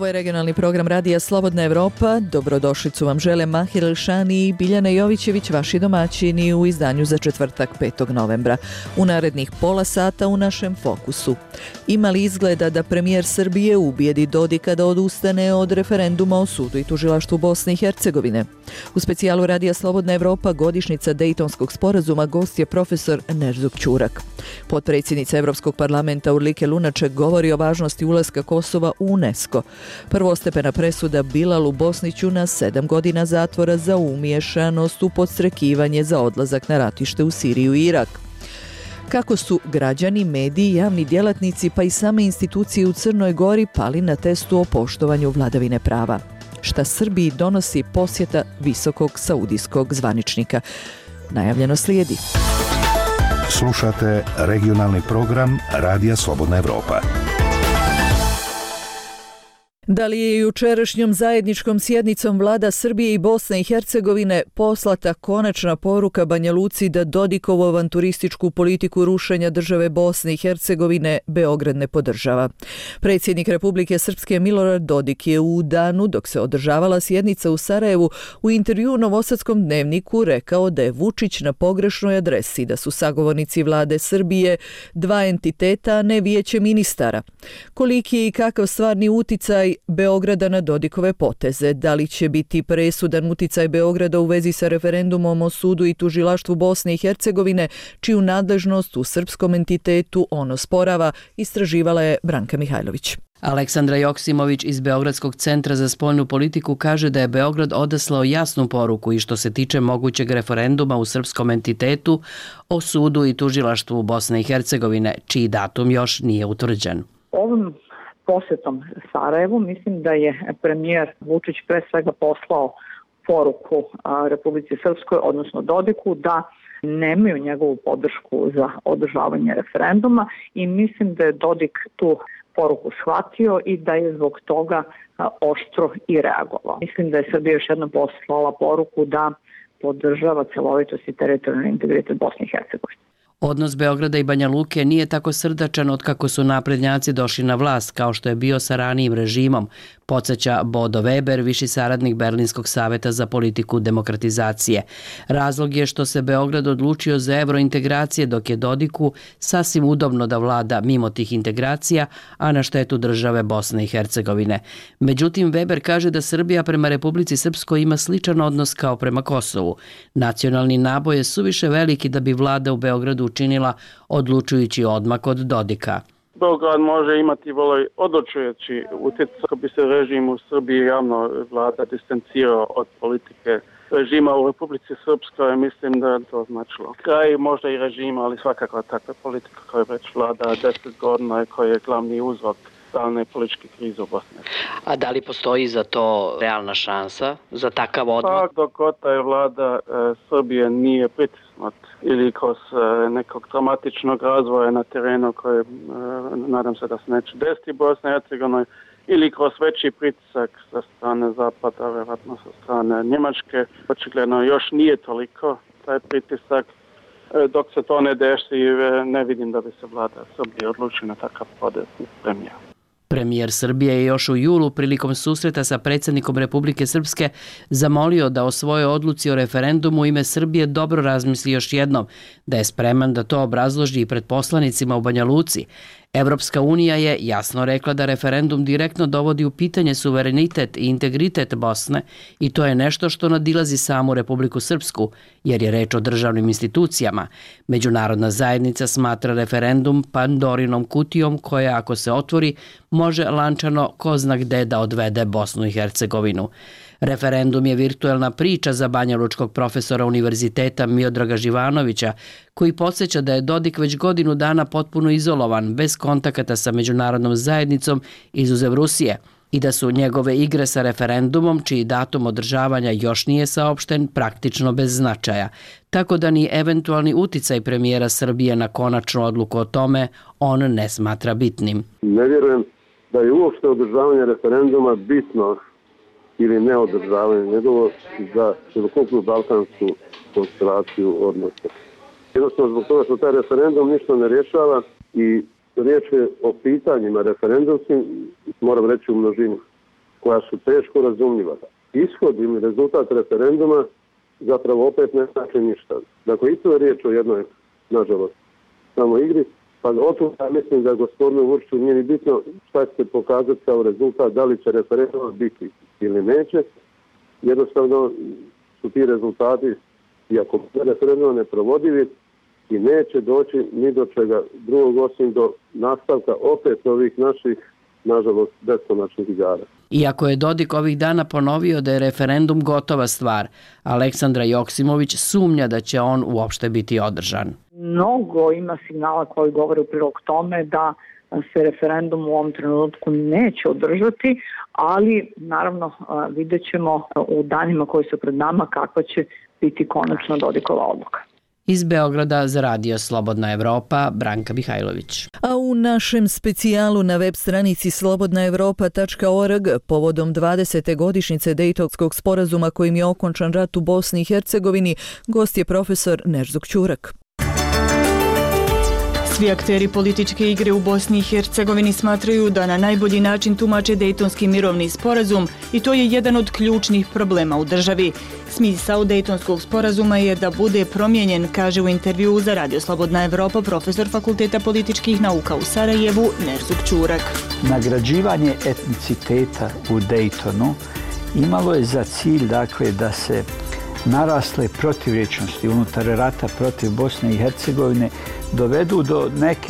Ovo je regionalni program Radija Slobodna Evropa. Dobrodošlicu vam žele Mahir Elšani i Biljana Jovićević, vaši domaćini u izdanju za četvrtak 5. novembra. U narednih pola sata u našem fokusu. Ima li izgleda da premijer Srbije ubijedi Dodika da odustane od referenduma o sudu i tužilaštvu Bosne i Hercegovine? U specijalu Radija Slobodna Evropa godišnjica Dejtonskog sporazuma gost je profesor Nerzuk Ćurak. Potpredsjednica Evropskog parlamenta Urlike Lunaček govori o važnosti ulaska Kosova u UNESCO. Prvostepena presuda Bilalu Bosniću na 7 godina zatvora za umiješanost u podstrekivanje za odlazak na ratište u Siriju i Irak. Kako su građani, mediji, javni djelatnici pa i same institucije u Crnoj Gori pali na testu o poštovanju vladavine prava? Šta Srbiji donosi posjeta visokog saudijskog zvaničnika? Najavljeno slijedi. Slušate regionalni program Radija Slobodna Evropa. Da li je jučerašnjom zajedničkom sjednicom vlada Srbije i Bosne i Hercegovine poslata konačna poruka Banja Luci da Dodikovu avanturističku politiku rušenja države Bosne i Hercegovine Beograd ne podržava? Predsjednik Republike Srpske Milorad Dodik je u danu dok se održavala sjednica u Sarajevu u intervjuu u Novosadskom dnevniku rekao da je Vučić na pogrešnoj adresi, da su sagovornici vlade Srbije dva entiteta, a ne vijeće ministara. Koliki je i kakav stvarni uticaj Beograda na Dodikove poteze? Da li će biti presudan uticaj Beograda u vezi sa referendumom o sudu i tužilaštvu Bosne i Hercegovine, čiju nadležnost u srpskom entitetu on osporava, istraživala je Branka Mihajlović. Aleksandra Joksimović iz Beogradskog centra za spoljnu politiku kaže da je Beograd odaslao jasnu poruku i što se tiče mogućeg referenduma u srpskom entitetu o sudu i tužilaštvu Bosne i Hercegovine, čiji datum još nije utvrđen. Ovim posjetom Sarajevu mislim da je premijer Vučić pre svega poslao poruku Republici Srpskoj, odnosno Dodiku, da nemaju njegovu podršku za održavanje referenduma i mislim da je Dodik tu poruku shvatio i da je zbog toga oštro i reagovao. Mislim da je Srbija još jednom poslala poruku da podržava celovitost i teritorijalni integritet Bosne i Hercegovine. Odnos Beograda i Banja Luke nije tako srdačan od kako su naprednjaci došli na vlast, kao što je bio sa ranijim režimom, podsjeća Bodo Weber, viši saradnik Berlinskog saveta za politiku demokratizacije. Razlog je što se Beograd odlučio za evrointegracije, dok je Dodiku sasvim udobno da vlada mimo tih integracija, a na štetu države Bosne i Hercegovine. Međutim, Weber kaže da Srbija prema Republici Srpskoj ima sličan odnos kao prema Kosovu. Nacionalni naboj je suviše veliki da bi vlada u Beogradu učinila odlučujući odmak od Dodika. Beograd može imati vrlo odlučujući utjecaj kako bi se režim u Srbiji javno vlada distancirao od politike režima u Republici Srpskoj. Mislim da je to značilo kraj možda i režima, ali svakako takva politika koja već vlada 10 godina i koja je glavni uzrok stalne političke krize u Bosni. A da li postoji za to realna šansa, za takav odmak? Pa dok god je vlada Srbije nije pritisnut ili kroz nekog dramatičnog razvoja na terenu koje nadam se da se neće desiti Bosne i Hercegovine, ili kroz veći pritisak sa strane Zapada, vjerojatno sa strane Njemačke. Očigledno još nije toliko taj pritisak. Dok se to ne desi, ne vidim da bi se vlada Srbije odlučila na takav potez premijer. Premijer Srbije je još u julu prilikom susreta sa predsjednikom Republike Srpske zamolio da o svojoj odluci o referendumu u ime Srbije dobro razmisli još jednom, da je spreman da to obrazloži i pred poslanicima u Banja Luci. Evropska unija je jasno rekla da referendum direktno dovodi u pitanje suverenitet i integritet Bosne i to je nešto što nadilazi samu Republiku Srpsku, jer je reč o državnim institucijama. Međunarodna zajednica smatra referendum Pandorinom kutijom koja, ako se otvori, može lančano ko zna gde da odvede Bosnu i Hercegovinu. Referendum je virtuelna priča za banjalučkog profesora univerziteta Miodraga Živanovića, koji podsjeća da je Dodik već godinu dana potpuno izolovan, bez kontakata sa međunarodnom zajednicom izuzev Rusije, i da su njegove igre sa referendumom, čiji datum održavanja još nije saopšten, praktično bez značaja. Tako da ni eventualni uticaj premijera Srbije na konačnu odluku o tome on ne smatra bitnim. Ne vjerujem da je uopšte održavanje referenduma bitno ili neodržavanje njegovo za celokupnu balkansku konstelaciju odnosa. Jednostavno zbog toga što taj referendum ništa ne rješava i riječ je o pitanjima referendumskim, moram reći u množini. koja su teško razumljiva. Ishod ili rezultat referenduma zapravo opet ne znači ništa. Dakle, i to je riječ o jednoj, nažalost, samo igri. Pa otud ja mislim da gospodinu Vučiću nije ni bitno šta će se pokazati kao rezultat, da li će referendum biti ili neće. Jednostavno su ti rezultati, iako referendum neprovodivi, i neće doći ni do čega drugog osim do nastavka opet ovih naših, nažalost, beskonačnih igara. Iako je Dodik ovih dana ponovio da je referendum gotova stvar, Aleksandra Joksimović sumnja da će on uopšte biti održan. Mnogo ima signala koji govore u prilog tome da se referendum u ovom trenutku neće održati, ali naravno vidjet ćemo u danima koji su pred nama kakva će biti konačna Dodikova odluka. Iz Beograda za Radio Slobodna Evropa, Branka Mihajlović. A u našem specijalu na web stranici slobodnaevropa.org povodom 20. godišnjice Dejtonskog sporazuma kojim je okončan rat u Bosni i Hercegovini, gost je profesor Nerzuk Ćurak. Svi akteri političke igre u Bosni i Hercegovini smatraju da na najbolji način tumače Dejtonski mirovni sporazum i to je jedan od ključnih problema u državi. Smisao Dejtonskog sporazuma je da bude promijenjen, kaže u intervjuu za Radio Slobodna Evropa profesor Fakulteta političkih nauka u Sarajevu Nerzuk Ćurak. Nagrađivanje etniciteta u Dejtonu imalo je za cilj, dakle, da se narasle protivrječnosti unutar rata protiv Bosne i Hercegovine dovedu do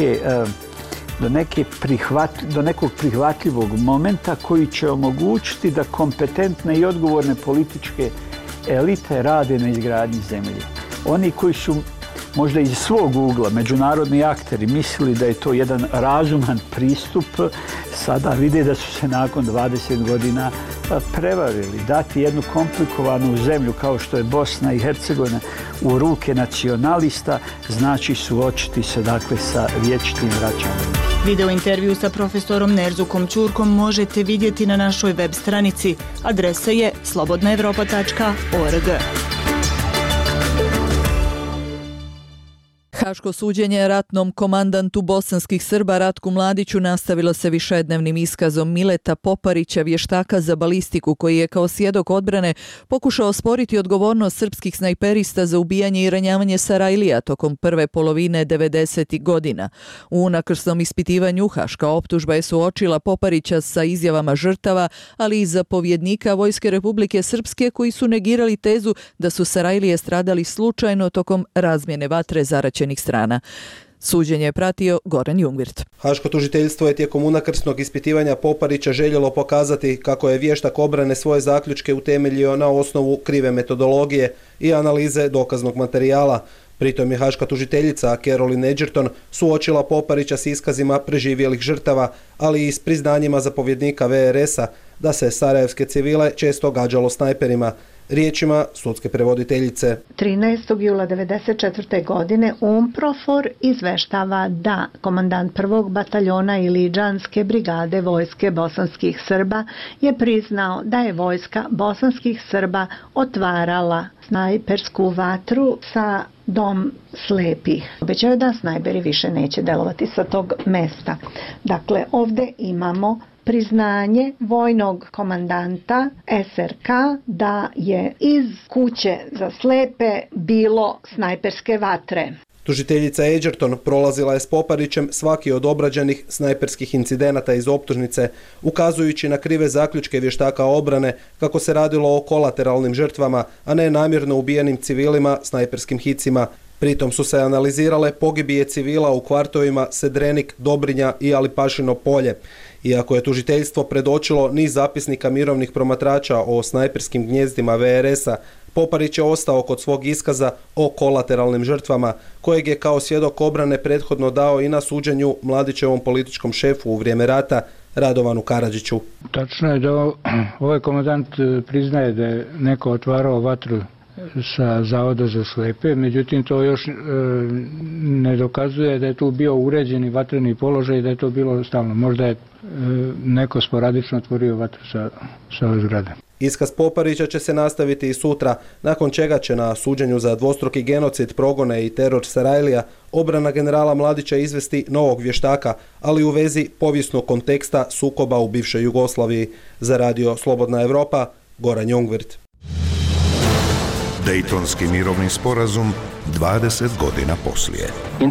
nekog prihvatljivog momenta koji će omogućiti da kompetentne i odgovorne političke elite rade na izgradnji zemlje. Oni koji su možda iz svog ugla, međunarodni akteri, mislili da je to jedan razuman pristup, sada vide da su se nakon 20 godina prevarili. Dati jednu komplikovanu zemlju kao što je Bosna i Hercegovina u ruke nacionalista znači suočiti se, dakle, sa vječitim vraćanjem. Video intervju sa profesorom Nerzukom Ćurkom možete vidjeti na našoj web stranici. Adresa je slobodnaevropa.org. Haško suđenje ratnom komandantu bosanskih Srba Ratku Mladiću nastavilo se višednevnim iskazom Mileta Poparića, vještaka za balistiku, koji je kao svjedok odbrane pokušao osporiti odgovornost srpskih snajperista za ubijanje i ranjavanje Sarajlija tokom prve polovine 90. godina. U unakrsnom ispitivanju haška optužba je suočila Poparića sa izjavama žrtava, ali i zapovjednika Vojske Republike Srpske koji su negirali tezu da su Sarajlije stradali slučajno tokom razmjene vatre zaraćenih strana. Suđenje je pratio Goran Jungvirt. Haško tužiteljstvo je tijekom unakrsnog ispitivanja Poparića željelo pokazati kako je vještak obrane svoje zaključke utemeljio na osnovu krive metodologije i analize dokaznog materijala. Pritom je haška tužiteljica Caroline Edgerton suočila Poparića s iskazima preživjelih žrtava, ali i s priznanjima zapovjednika VRS-a da se sarajevske civile često gađalo snajperima. Riječima sudske prevoditeljice. 13. jula 1994. godine UNPROFOR izveštava da komandant 1. bataljona Iliđanske brigade vojske bosanskih Srba je priznao da je vojska bosanskih Srba otvarala snajpersku vatru sa Dom slepih. Obećao je da snajperi više neće delovati sa tog mesta. Dakle, ovdje imamo priznanje vojnog komandanta SRK da je iz kuće za slepe bilo snajperske vatre. Tužiteljica Edgerton prolazila je s Poparićem svaki od obrađenih snajperskih incidenata iz optužnice, ukazujući na krive zaključke vještaka obrane kako se radilo o kolateralnim žrtvama, a ne namjerno ubijenim civilima snajperskim hicima. Pritom su se analizirale pogibije civila u kvartovima Sedrenik, Dobrinja i Alipašino polje. Iako je tužiteljstvo predočilo niz zapisnika mirovnih promatrača o snajperskim gnjezdima VRS-a, Poparić je ostao kod svog iskaza o kolateralnim žrtvama, kojeg je kao svjedok obrane prethodno dao i na suđenju Mladićevom političkom šefu u vrijeme rata, Radovanu Karadžiću. Tačno je da ovaj komandant priznaje da je neko otvarao vatru sa Zavoda za slepe, međutim to još ne dokazuje da je tu bio uređeni vatreni položaj i da je to bilo stalno. Možda je neko sporadično otvorio vatru sa ove zgrade. Iskaz Poparića će se nastaviti i sutra, nakon čega će na suđenju za dvostruki genocid, progone i teror Sarajlija obrana generala Mladića izvesti novog vještaka, ali u vezi povijesnog konteksta sukoba u bivšoj Jugoslaviji. Za radio Slobodna Evropa, Goran Jungwirth. Dejtonski mirovni sporazum 20 godina poslije.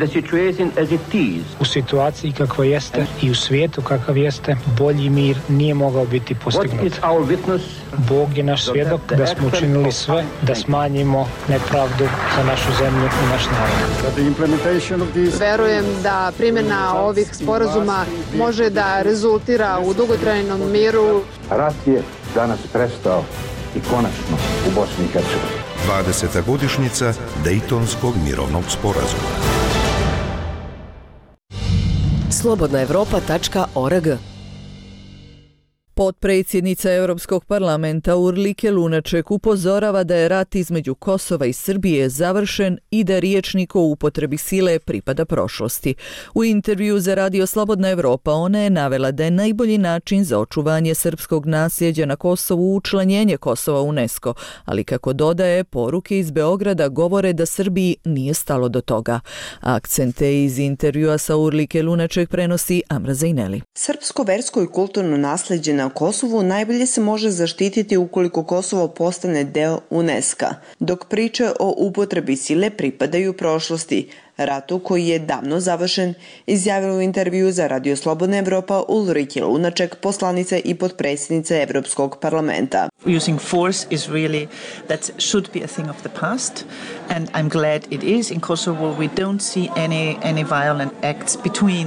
U situaciji kakva jeste i u svijetu kakav jeste, bolji mir nije mogao biti postignut. Bog je naš svjedok da smo učinili sve da smanjimo nepravdu za našu zemlju i naš narod. Verujem da primjena ovih sporazuma može da rezultira u dugotrajnom miru. Rat je danas prestao i konačno u Bosni i Hercegovini. 20. godišnjica Dejtonskog mirovnog sporazuma. slobodnaevropa.org. Potpredsjednica Europskog parlamenta Urlike Lunaček upozorava da je rat između Kosova i Srbije završen i da riječnik o upotrebi sile pripada prošlosti. U intervju za radio Slobodna Evropa ona je navela da je najbolji način za očuvanje srpskog nasljeđa na Kosovu učlanjenje Kosova u UNESCO, ali kako dodaje, poruke iz Beograda govore da Srbiji nije stalo do toga. Akcente iz intervjua sa Urlike Lunaček prenosi Amra Zajneli. Srpsko versko i kulturno nasljeđe na Kosovu najbolje se može zaštititi ukoliko Kosovo postane deo UNESCO-a, dok priče o upotrebi sile pripadaju prošlosti, ratu koji je davno završen, izjavila u intervju za Radio Slobodna Evropa Ulrike Lunaček, poslanica i potpredsjednica Evropskog parlamenta. Using force is really, that should be a thing of the past, and I'm glad it is. In Kosovo we don't see any violent acts between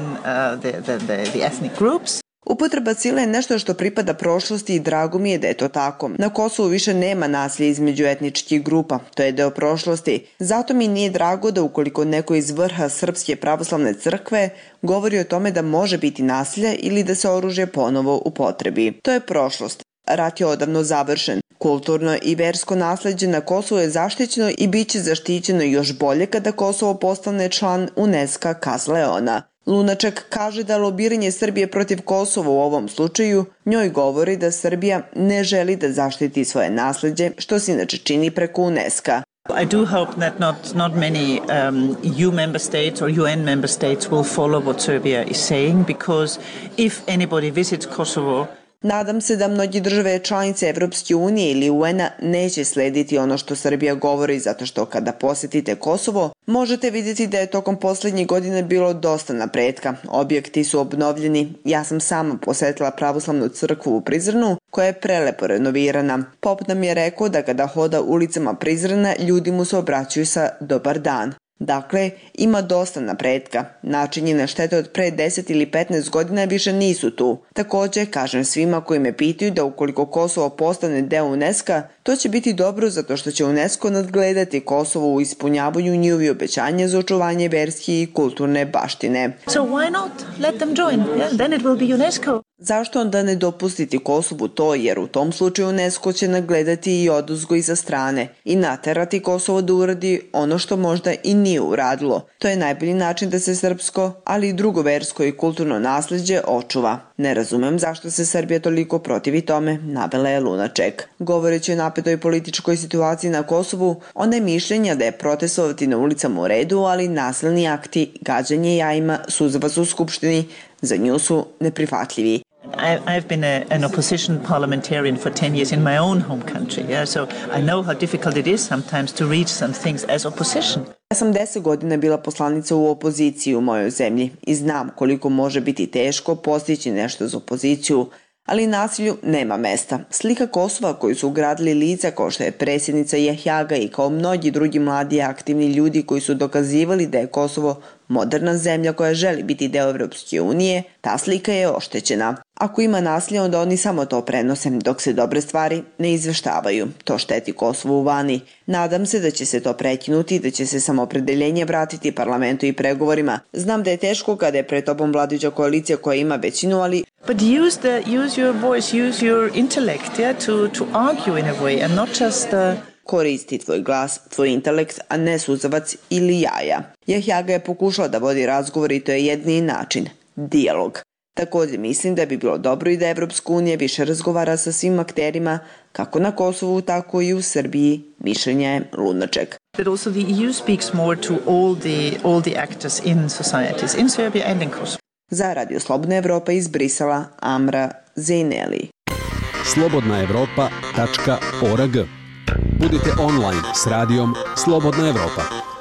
the ethnic groups. Upotreba sile je nešto što pripada prošlosti i drago mi je da je to tako. Na Kosovu više nema nasilja između etničkih grupa, to je deo prošlosti. Zato mi nije drago da ukoliko neko iz vrha Srpske pravoslavne crkve govori o tome da može biti nasilja ili da se oružje ponovo upotrebi. To je prošlost. Rat je odavno završen. Kulturno i versko nasljeđe na Kosovu je zaštićeno i bit će zaštićeno još bolje kada Kosovo postane član UNESCO-a Kaz Leona. Lunaček kaže da lobiranje Srbije protiv Kosova u ovom slučaju njoj govori da Srbija ne želi da zaštiti svoje nasljeđe, što se inače čini preko UNESCO-a. I do hope that not many EU member states or UN member states will follow what Serbia is saying, because if anybody visits Kosovo, nadam se da mnogi države članice Evropske unije ili UN-a neće slediti ono što Srbija govori, zato što kada posjetite Kosovo, možete vidjeti da je tokom posljednjih godina bilo dosta napretka. Objekti su obnovljeni. Ja sam sama posjetila pravoslavnu crkvu u Prizrenu, koja je prelepo renovirana. Pop nam je rekao da kada hoda ulicama Prizrena, ljudi mu se obraćaju sa dobar dan. Dakle, ima dosta napretka. Načinjene štete od pre 10 ili 15 godina više nisu tu. Također, kažem svima koji me pitaju da ukoliko Kosovo postane deo UNESCO-a, to će biti dobro zato što će UNESCO nadgledati Kosovo u ispunjavanju njihovi obećanja za očuvanje verske i kulturne baštine. So why not? Let them join. Yeah, then it will be UNESCO. Zašto onda ne dopustiti Kosovu to, jer u tom slučaju UNESCO će nagledati i oduzgo iza strane i naterati Kosovo da uradi ono što možda i nije uradilo. To je najbolji način da se srpsko, ali i drugo versko i kulturno nasljeđe očuva. Ne razumem zašto se Srbija toliko protivi tome, navela je Lunaček. Govoreći o napetoj političkoj situaciji na Kosovu, ona je mišljenja da je protestovati na ulicama u redu, ali nasilni akti, gađanje jajima, suzavac u skupštini, za nju su neprihvatljivi. I've been an opposition parliamentarian for 10 years in my own home country, yeah? So I know how difficult it is sometimes to reach some things as opposition. Ja sam 10 godina bila poslanica u opoziciji u mojoj zemlji i znam koliko može biti teško postići nešto za opoziciju, ali nasilju nema mesta. Slika Kosova koju su ugradili lica kao što je predsjednica Jahjaga i kao mnogi drugi mladi aktivni ljudi koji su dokazivali da je Kosovo moderna zemlja koja želi biti deo Evropske unije, ta slika je oštećena. Ako ima nasilja, onda oni samo to prenose, dok se dobre stvari ne izveštavaju. To šteti Kosovu vani. Nadam se da će se to prekinuti i da će se samoopredeljenje vratiti parlamentu i pregovorima. Znam da je teško kada je pred tobom vladajuća koalicija koja ima većinu, ali but use your voice, use your intellect, yeah, to argue in a way and not just koristi tvoj glas, tvoj intelekt, a ne suzavac ili jaja. Jahjaga je pokušala da vodi razgovor i to je jedini način. Dijalog. Također mislim da bi bilo dobro i da Evropska unija više razgovara sa svim akterima, kako na Kosovu, tako i u Srbiji, mišljenja je Lunaček. But also the EU speaks more to all the actors in societies in Serbia and in Kosovo. Za Radio Slobodna Evropa iz Brisela, Amra Zejneli. slobodnaevropa.org. Budite online s radijom Slobodna Evropa.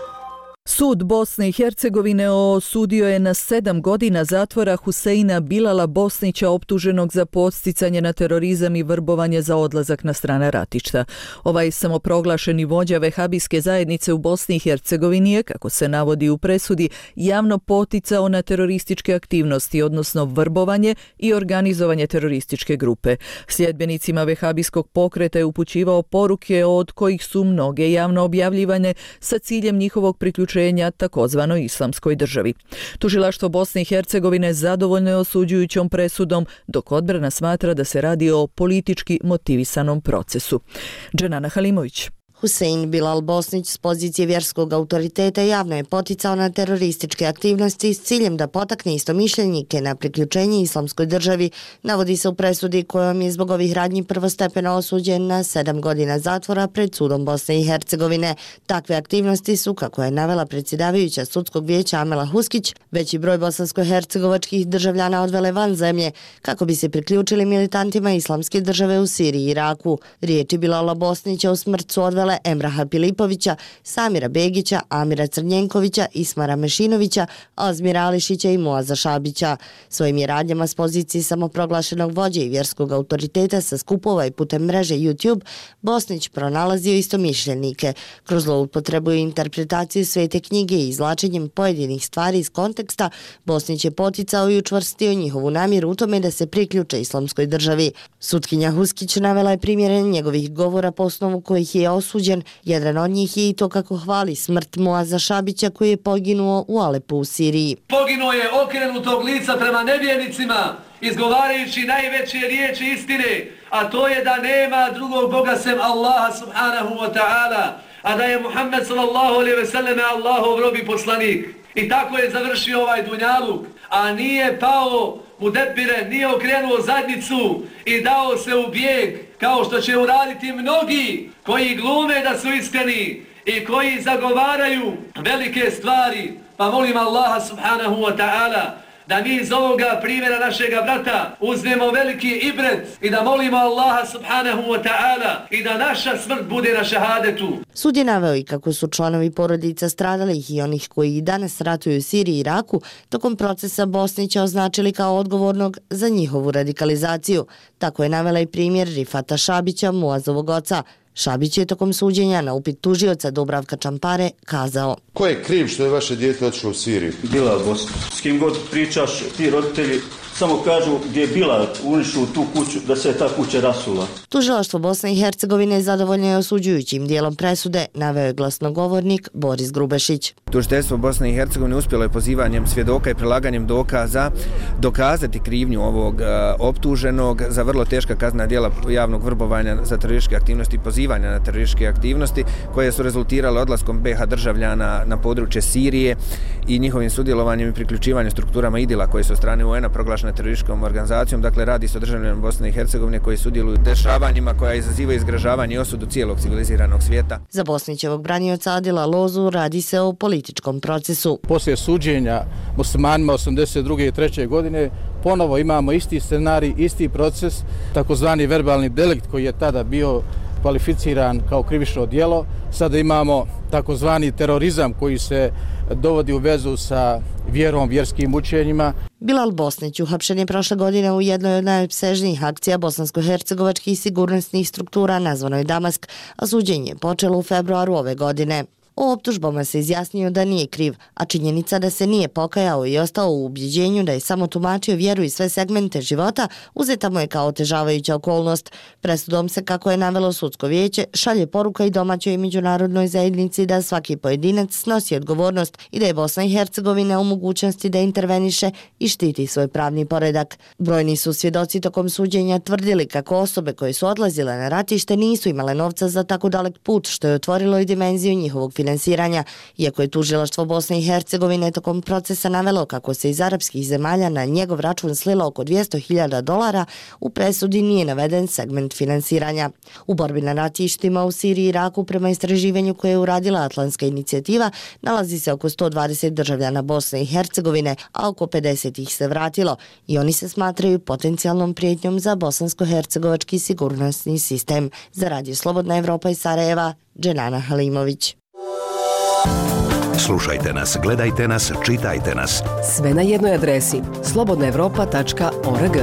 Sud Bosne i Hercegovine osudio je na 7 godina zatvora Huseina Bilala Bosnića optuženog za podsticanje na terorizam i vrbovanje za odlazak na strana ratišta. Ovaj samoproglašeni vođa vehabijske zajednice u Bosni i Hercegovini je, kako se navodi u presudi, javno poticao na terorističke aktivnosti, odnosno vrbovanje i organizovanje terorističke grupe. Sljedbenicima vehabijskog pokreta je upućivao poruke od kojih su mnoge javno objavljivane sa ciljem njihovog priključenja takozvanoj islamskoj državi. Tužilaštvo Bosne i Hercegovine zadovoljno je osuđujućom presudom, dok odbrana smatra da se radi o politički motivisanom procesu. Dženana Halimović. Husein Bilal Bosnić s pozicije vjerskog autoriteta javno je poticao na terorističke aktivnosti s ciljem da potakne istomišljenike na priključenje islamskoj državi, navodi se u presudi kojom je zbog ovih radnji prvostepeno osuđen na 7 godina zatvora pred sudom Bosne i Hercegovine. Takve aktivnosti su, kako je navela predsjedavajuća sudskog vijeća Amela Huskić, veći broj bosansko-hercegovačkih državljana odvele van zemlje kako bi se priključili militantima islamske države u Siriji i Iraku. Riječi Bilala Bosnića u smrt su odvele Emraha Pilipovića, Samira Begića, Amira Crnjenkovića, Ismara Mešinovića, Azmira Ališića i Muaza Šabića. Svojim je radnjama s pozicije samoproglašenog vođe i vjerskog autoriteta sa skupova i putem mreže YouTube Bosnić pronalazio istomišljenike. Kroz zloupotrebu i interpretaciju svete knjige i izvlačenjem pojedinih stvari iz konteksta, Bosnić je poticao i učvrstio njihovu namjeru u tome da se priključe islamskoj državi. Sutkinja Huskić navela je primjere njegovih govora po osnovu kojih je osuđen. Jedan od njih je i to kako hvali smrt Muaza Šabića koji je poginuo u Alepu u Siriji. Poginuo je okrenutog lica prema nevjernicima, izgovarajući najveće riječi istine, a to je da nema drugog Boga sem Allaha subhanahu wa ta'ala, a da je Muhammed sallallahu alejhi ve selleme Allahov rob i poslanik. I tako je završio ovaj dunjaluk, a nije pao mudebire, nije okrenuo zadnjicu i dao se u bijeg, kao što će uraditi mnogi koji glume da su iskreni i koji zagovaraju velike stvari. Pa molim Allaha subhanahu wa ta'ala da mi iz ovoga primjera našega brata uzmemo veliki ibret i da molimo Allaha subhanahu wa ta'ala i da naša smrt bude na šahadetu. Sud je naveo i kako su članovi porodica stradalih i onih koji i danas ratuju u Siriji i Iraku tokom procesa Bosnića označili kao odgovornog za njihovu radikalizaciju. Tako je navela i primjer Rifata Šabića, Muazovog oca. Šabić je tokom suđenja na upit tužioca Dubravka Čampare kazao: Ko je kriv što je vaše dijete otišlo u Siriju? Bilal Bosnić. S kim god pričaš, ti roditelji samo kažu gdje je Bilal uništio tu kuću, da se je ta kuća rasula. Tužilaštvo Bosne i Hercegovine zadovoljno je osuđujućim dijelom presude, naveo je glasnogovornik Boris Grubešić. Tužiteljstvo Bosne i Hercegovine uspjelo je pozivanjem svjedoka i prilaganjem dokaza dokazati krivnju ovog optuženog za vrlo teška kaznena djela javnog vrbovanja za terorističke aktivnosti i pozivanja na terorističke aktivnosti koje su rezultirale odlaskom BiH državljana na područje Sirije i njihovim sudjelovanjem i priključivanjem strukturama IDIL-a koje su od strane UN-a proglašene terorističkom organizacijom. Dakle, radi se o državljanima Bosne i Hercegovine koji sudjeluju u dešavanjima koja izazivaju izgražavanje i osudu cijelog civiliziranog svijeta. Za Bosnićevog branioca Adila Lozu radi se o političkom procesu. Poslije suđenja muslimanima 82. i 3. godine ponovo imamo isti scenarij, isti proces, takozvani verbalni delikt koji je tada bio kvalificiran kao krivično djelo. Sada imamo takozvani terorizam koji se dovodi u vezu sa vjerom, vjerskim učenjima. Bilal Bosnić uhapšen je prošle godine u jednoj od najopsežnijih akcija bosansko-hercegovačkih sigurnosnih struktura nazvanoj Damask, a suđenje je počelo u februaru ove godine. O optužbama se izjasnio da nije kriv, a činjenica da se nije pokajao i ostao u ubjeđenju da je samo tumačio vjeru i sve segmente života uzeta mu je kao otežavajuća okolnost. Presudom se, kako je navelo sudsko vijeće, šalje poruka i domaćoj i međunarodnoj zajednici da svaki pojedinac snosi odgovornost i da je Bosna i Hercegovina u mogućnosti da interveniše i štiti svoj pravni poredak. Brojni su svjedoci tokom suđenja tvrdili kako osobe koje su odlazile na ratište nisu imale novca za tako dalek put, što je otvorilo i dimenziju njihovog finansiranja finansiranja, iako je tužilaštvo Bosne i Hercegovine tokom procesa navelo kako se iz arapskih zemalja na njegov račun slilo oko $200.000, u presudi nije naveden segment finansiranja. U borbi na ratištima u Siriji i Iraku, prema istraživanju koje je uradila Atlantska inicijativa, nalazi se oko 120 državljana Bosne i Hercegovine, a oko 50 ih se vratilo i oni se smatraju potencijalnom prijetnjom za bosansko-hercegovački sigurnosni sistem. Za Radio Slobodna Evropa iz Sarajeva, Dženana Halimović. Slušajte nas, gledajte nas, čitajte nas. Sve na jednoj adresi slobodnaevropa.org.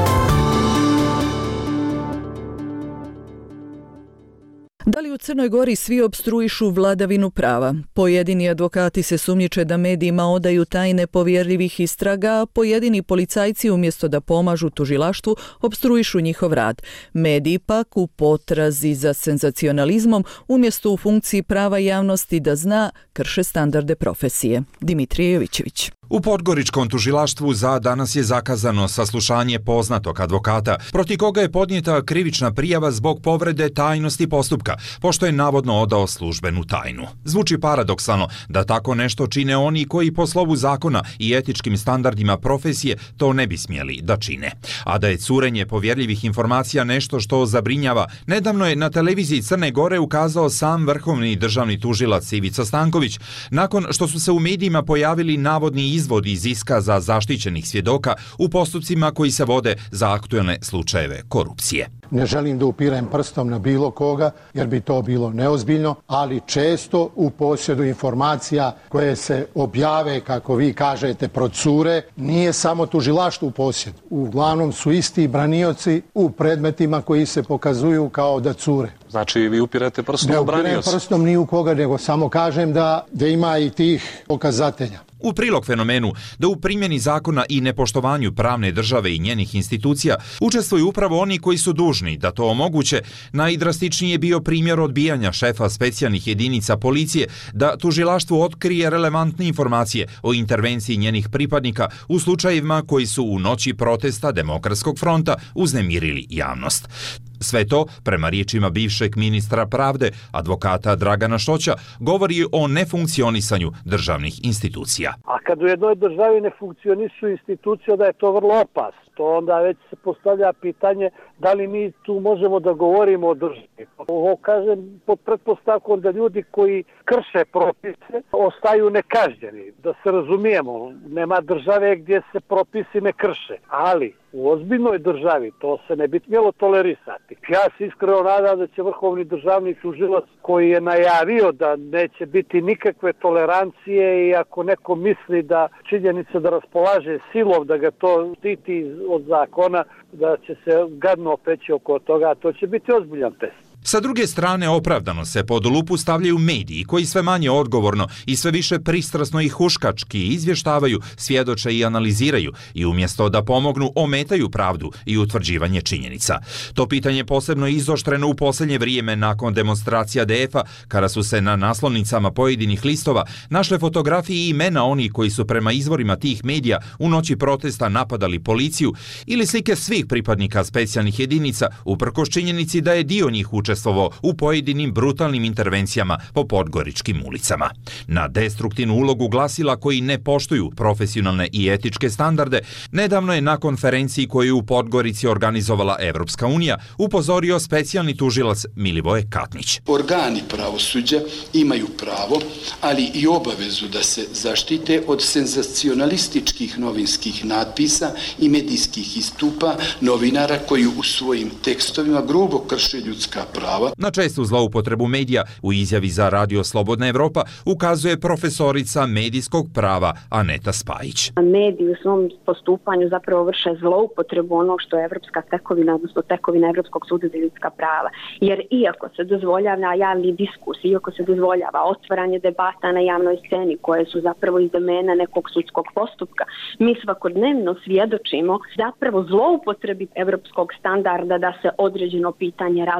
Da li u Crnoj Gori svi opstruišu vladavinu prava? Pojedini advokati se sumnjiče da medijima odaju tajne povjerljivih istraga, a pojedini policajci umjesto da pomažu tužilaštvu opstruišu njihov rad. Mediji pak u potrazi za senzacionalizmom umjesto u funkciji prava javnosti da zna, krše standarde profesije. Dimitrije Jovićević. U Podgoričkom tužilaštvu za danas je zakazano saslušanje poznatog advokata, protiv koga je podnijeta krivična prijava zbog povrede tajnosti postupka, pošto je navodno odao službenu tajnu. Zvuči paradoksalno da tako nešto čine oni koji po slovu zakona i etičkim standardima profesije to ne bi smjeli da čine. A da je curenje povjerljivih informacija nešto što zabrinjava, nedavno je na televiziji Crne Gore ukazao sam vrhovni državni tužilac Ivica Stanković, nakon što su se u medijima pojavili navodni izvod iz iskaza zaštićenih svjedoka u postupcima koji se vode za aktuelne slučajeve korupcije. Ne želim da upirem prstom na bilo koga, jer bi to bilo neozbiljno, ali često u posjedu informacija koje se objave, kako vi kažete, procure, nije samo tužilaštvo u posjedu. Uglavnom su isti branioci u predmetima koji se pokazuju kao da cure. Znači vi upirate prstom u branioci? Ne upirem prstom ni u koga, nego samo kažem da ima i tih pokazatelja. U prilog fenomenu da u primjeni zakona i nepoštovanju pravne države i njenih institucija učestvuju upravo oni koji su dužni da to omoguće, najdrastičniji je bio primjer odbijanja šefa specijalnih jedinica policije da tužilaštvo otkrije relevantne informacije o intervenciji njenih pripadnika u slučajevima koji su u noći protesta Demokratskog fronta uznemirili javnost. Sve to, prema riječima bivšeg ministra pravde, advokata Dragana Šoća, govori o nefunkcionisanju državnih institucija. A kad u jednoj državi ne funkcionišu institucije, da je to vrlo opasno. To onda već se postavlja pitanje da li mi tu možemo da govorimo o državi. Ovo kažem pod pretpostavkom da ljudi koji krše propise ostaju nekažnjeni. Da se razumijemo, nema države gdje se propisi ne krše, ali u ozbiljnoj državi to se ne bi smjelo tolerisati. Ja se iskreno nadam da će vrhovni državni tužilac koji je najavio da neće biti nikakve tolerancije i ako neko misli da činjenica da raspolaže silom, da ga to štiti od zakona, da će se gadno opeći oko toga, to će biti ozbiljan test. Sa druge strane, opravdano se pod lupu stavljaju mediji koji sve manje odgovorno i sve više pristrasno i huškački izvještavaju, svjedoče i analiziraju i umjesto da pomognu, ometaju pravdu i utvrđivanje činjenica. To pitanje posebno izoštreno u posljednje vrijeme nakon demonstracija DF-a, kada su se na naslovnicama pojedinih listova našle fotografije i imena onih koji su prema izvorima tih medija u noći protesta napadali policiju ili slike svih pripadnika specijalnih jedinica uprkos činjenici da je dio njih učestvovao u pojedinim brutalnim intervencijama po podgoričkim ulicama. Na destruktivnu ulogu glasila koji ne poštuju profesionalne i etičke standarde, nedavno je na konferenciji koju u Podgorici organizovala Evropska unija upozorio specijalni tužilac Milivoje Katnić. Organi pravosuđa imaju pravo, ali i obavezu da se zaštite od senzacionalističkih novinskih natpisa i medijskih istupa novinara koji u svojim tekstovima grubo krše ljudska prava. Na čestu zloupotrebu medija u izjavi za Radio Slobodna Evropa ukazuje profesorica medijskog prava Aneta Spajić. Mediji u svom postupanju zapravo vrše zloupotrebu onog što je evropska tekovina, odnosno tekovina Evropskog suda za ljudska prava. Jer iako se dozvoljava javni diskus, iako se dozvoljava otvaranje debata na javnoj sceni koje su zapravo iz domena nekog sudskog postupka, mi svakodnevno svjedočimo zapravo zloupotrebi evropskog standarda da se određeno pitanje razmotri na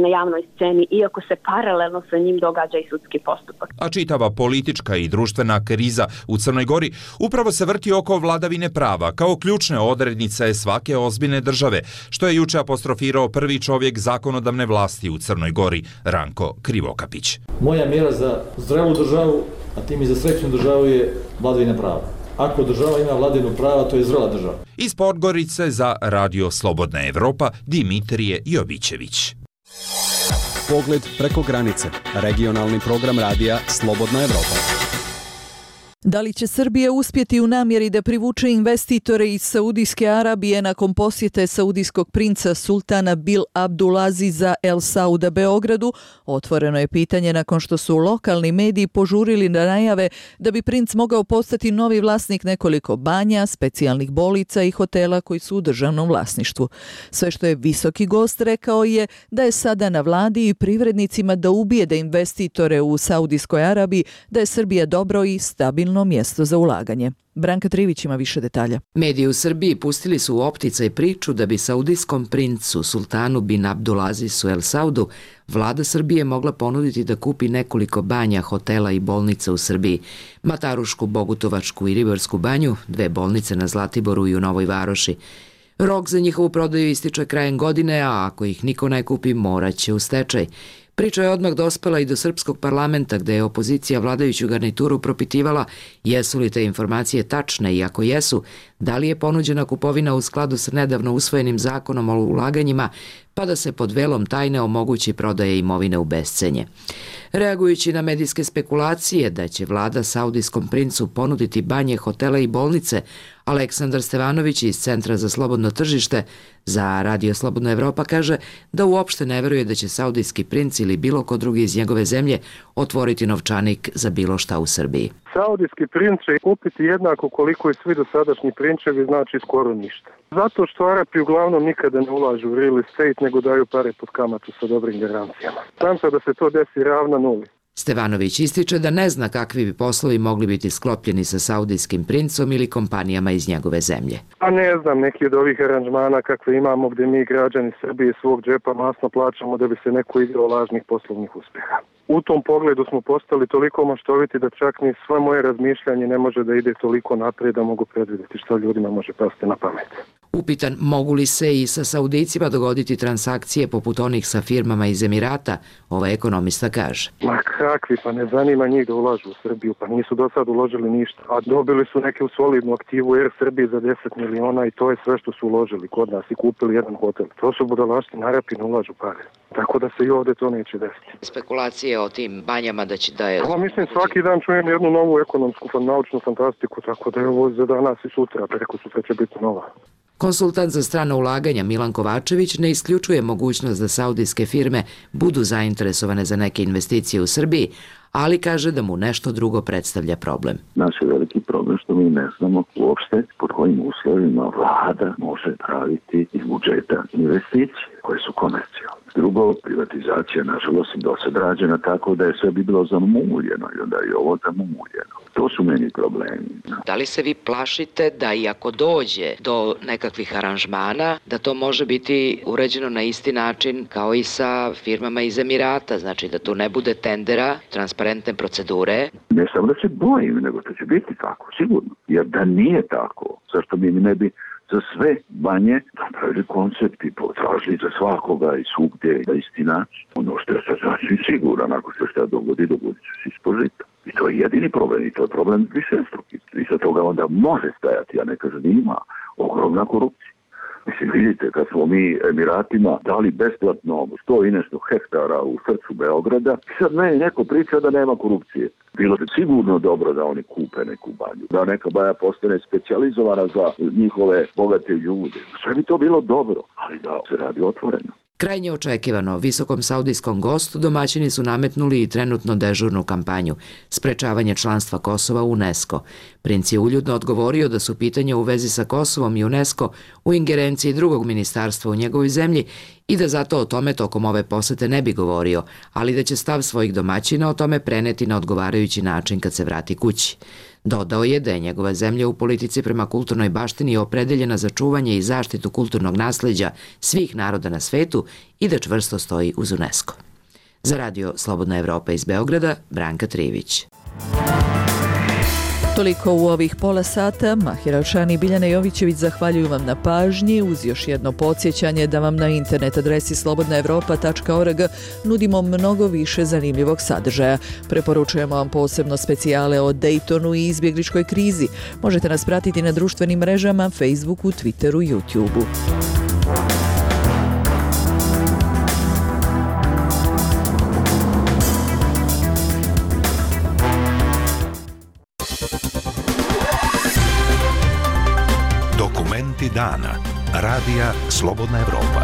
javnoj sceni, iako se paralelno sa njim događa i sudski postupak. A čitava politička i društvena kriza u Crnoj Gori upravo se vrti oko vladavine prava kao ključne odrednice svake ozbiljne države, što je juče apostrofirao prvi čovjek zakonodavne vlasti u Crnoj Gori, Ranko Krivokapić. Moja mjera za zdravu državu, a tim i za srećnu državu je vladavina prava. Ako država ima vladavinu prava, to je zrela država. Iz Podgorice za Radio Slobodna Evropa, Dimitrije Jovićević. Pogled preko granice. Regionalni program radija Slobodna Evropa. Da li će Srbija uspjeti u namjeri da privuče investitore iz Saudijske Arabije nakon posjete saudijskog princa sultana Bil Abdulaziza El Sauda Beogradu? Otvoreno je pitanje nakon što su lokalni mediji požurili na najave da bi princ mogao postati novi vlasnik nekoliko banja, specijalnih bolnica i hotela koji su u državnom vlasništvu. Sve što je visoki gost rekao je da je sada na vladi i privrednicima da ubijede investitore u Saudijskoj Arabiji, da je Srbija dobro i stabilno mjesto za ulaganje. Branka Trivić ima više detalja. Mediji u Srbiji pustili su u opticaj priču da bi saudijskom princu sultanu bin Abdulazizu El Saudu vlada Srbije mogla ponuditi da kupi nekoliko banja, hotela i bolnica u Srbiji. Matarušku, Bogutovačku i Ribarsku banju, 2 bolnice na Zlatiboru i u Novoj Varoši. Rok za njihovu prodaju ističe krajem godine, a ako ih niko ne kupi, moraće u stečaj. Priča je odmah dospela i do srpskog parlamenta, gde je opozicija vladajuću garnituru propitivala jesu li te informacije tačne i ako jesu, da li je ponuđena kupovina u skladu sa nedavno usvojenim zakonom o ulaganjima, pa da se pod velom tajne omogući prodaje imovine u bescenje. Reagujući na medijske spekulacije da će vlada saudijskom princu ponuditi banje, hotele i bolnice, Aleksandar Stevanović iz Centra za slobodno tržište za Radio Slobodna Evropa kaže da uopšte ne veruje da će saudijski princ ili bilo ko drugi iz njegove zemlje otvoriti novčanik za bilo šta u Srbiji. Saudijski princ će kupiti jednako koliko i svi dosadašnji prinčevi, znači skoro ništa. Zato što Arapi uglavnom nikada ne ulažu u real estate, nego daju pare pod kamatu sa dobrim garancijama. Šansa da se to desi ravna nuli. Stevanović ističe da ne zna kakvi bi poslovi mogli biti sklopljeni sa saudijskim princom ili kompanijama iz njegove zemlje. A ne znam, neki od ovih aranžmana kakve imamo gdje mi građani Srbije svog džepa masno plaćamo da bi se neko igrao lažnih poslovnih uspjeha. U tom pogledu smo postali toliko maštoviti da čak ni sve moje razmišljanje ne može da ide toliko naprijed da mogu predvidjeti što ljudima može pasti na pamet. Upitan mogu li se i sa Saudijcima dogoditi transakcije poput onih sa firmama iz Emirata, ovaj ekonomista kaže. Ma kakvi, pa ne zanima njih da ulažu u Srbiju, pa nisu do sad uložili ništa. A dobili su neku solidnu aktivu Air Srbije za 10 miliona i to je sve što su uložili kod nas i kupili jedan hotel. To su budalaštine, Arapi ne ulažu pare. Tako da se i ovdje to neće desiti. Spekulacije o tim banjama da će da je... Pa mislim svaki dan čujem jednu novu ekonomsku naučnu fantastiku, tako da je ovo za danas i sutra, preko sutra će biti nova. Konsultant za strano ulaganja Milan Kovačević ne isključuje mogućnost da saudijske firme budu zainteresovane za neke investicije u Srbiji, ali kaže da mu nešto drugo predstavlja problem. Naš je veliki problem što mi ne znamo uopšte pod kojim uslovima vlada može praviti iz budžeta investicije koje su komercijalne. Drugo, privatizacija nažalost i dosad rađena tako da je sve bi bilo zamuljeno i onda je ovo zamuljeno. To su meni problemi. Da li se vi plašite da i ako dođe do nekakvih aranžmana, da to može biti uređeno na isti način kao i sa firmama iz Emirata, znači da tu ne bude tendera, transparentne procedure? Ne samo da se bojim, nego to će biti tako, sigurno. Jer da nije tako, zašto mi ne bi za sve banje napravili koncept i potražili za svakoga i svugdje na isti način. Ono što je sasvim siguran, ako se šta dogodi će se ispožiti. I to je jedini problem i to je problem višestruki. I sa toga onda može stajati, ja ne kažem da ima ogromna korupcija. Mislim, vidite, kad smo mi Emiratima dali besplatno 100 i nešto hektara u srcu Beograda, sad meni neko priča da nema korupcije. Bilo je sigurno dobro da oni kupe neku banju, da neka banja postane specijalizovana za njihove bogate ljude. Sve bi to bilo dobro, ali da se radi otvoreno. Krajnje očekivano, visokom saudijskom gostu domaćini su nametnuli i trenutno dežurnu kampanju, sprečavanje članstva Kosova u UNESCO. Princ je uljudno odgovorio da su pitanja u vezi sa Kosovom i UNESCO u ingerenciji drugog ministarstva u njegovoj zemlji i da zato o tome tokom ove posete ne bi govorio, ali da će stav svojih domaćina o tome preneti na odgovarajući način kad se vrati kući. Dodao je da je njegova zemlja u politici prema kulturnoj baštini opredeljena za čuvanje i zaštitu kulturnog nasleđa svih naroda na svetu i da čvrsto stoji uz UNESCO. Za radio Slobodna Evropa iz Beograda, Branka Trivić. Toliko u ovih pola sata. Mahir Alšani i Biljana Jovićević zahvaljuju vam na pažnji, uz još jedno podsjećanje da vam na internet adresi slobodnaevropa.org nudimo mnogo više zanimljivog sadržaja. Preporučujemo vam posebno specijale o Daytonu i izbjegličkoj krizi. Možete nas pratiti na društvenim mrežama, Facebooku, Twitteru i YouTubeu. Dokumenti dana. Radija Slobodna Evropa.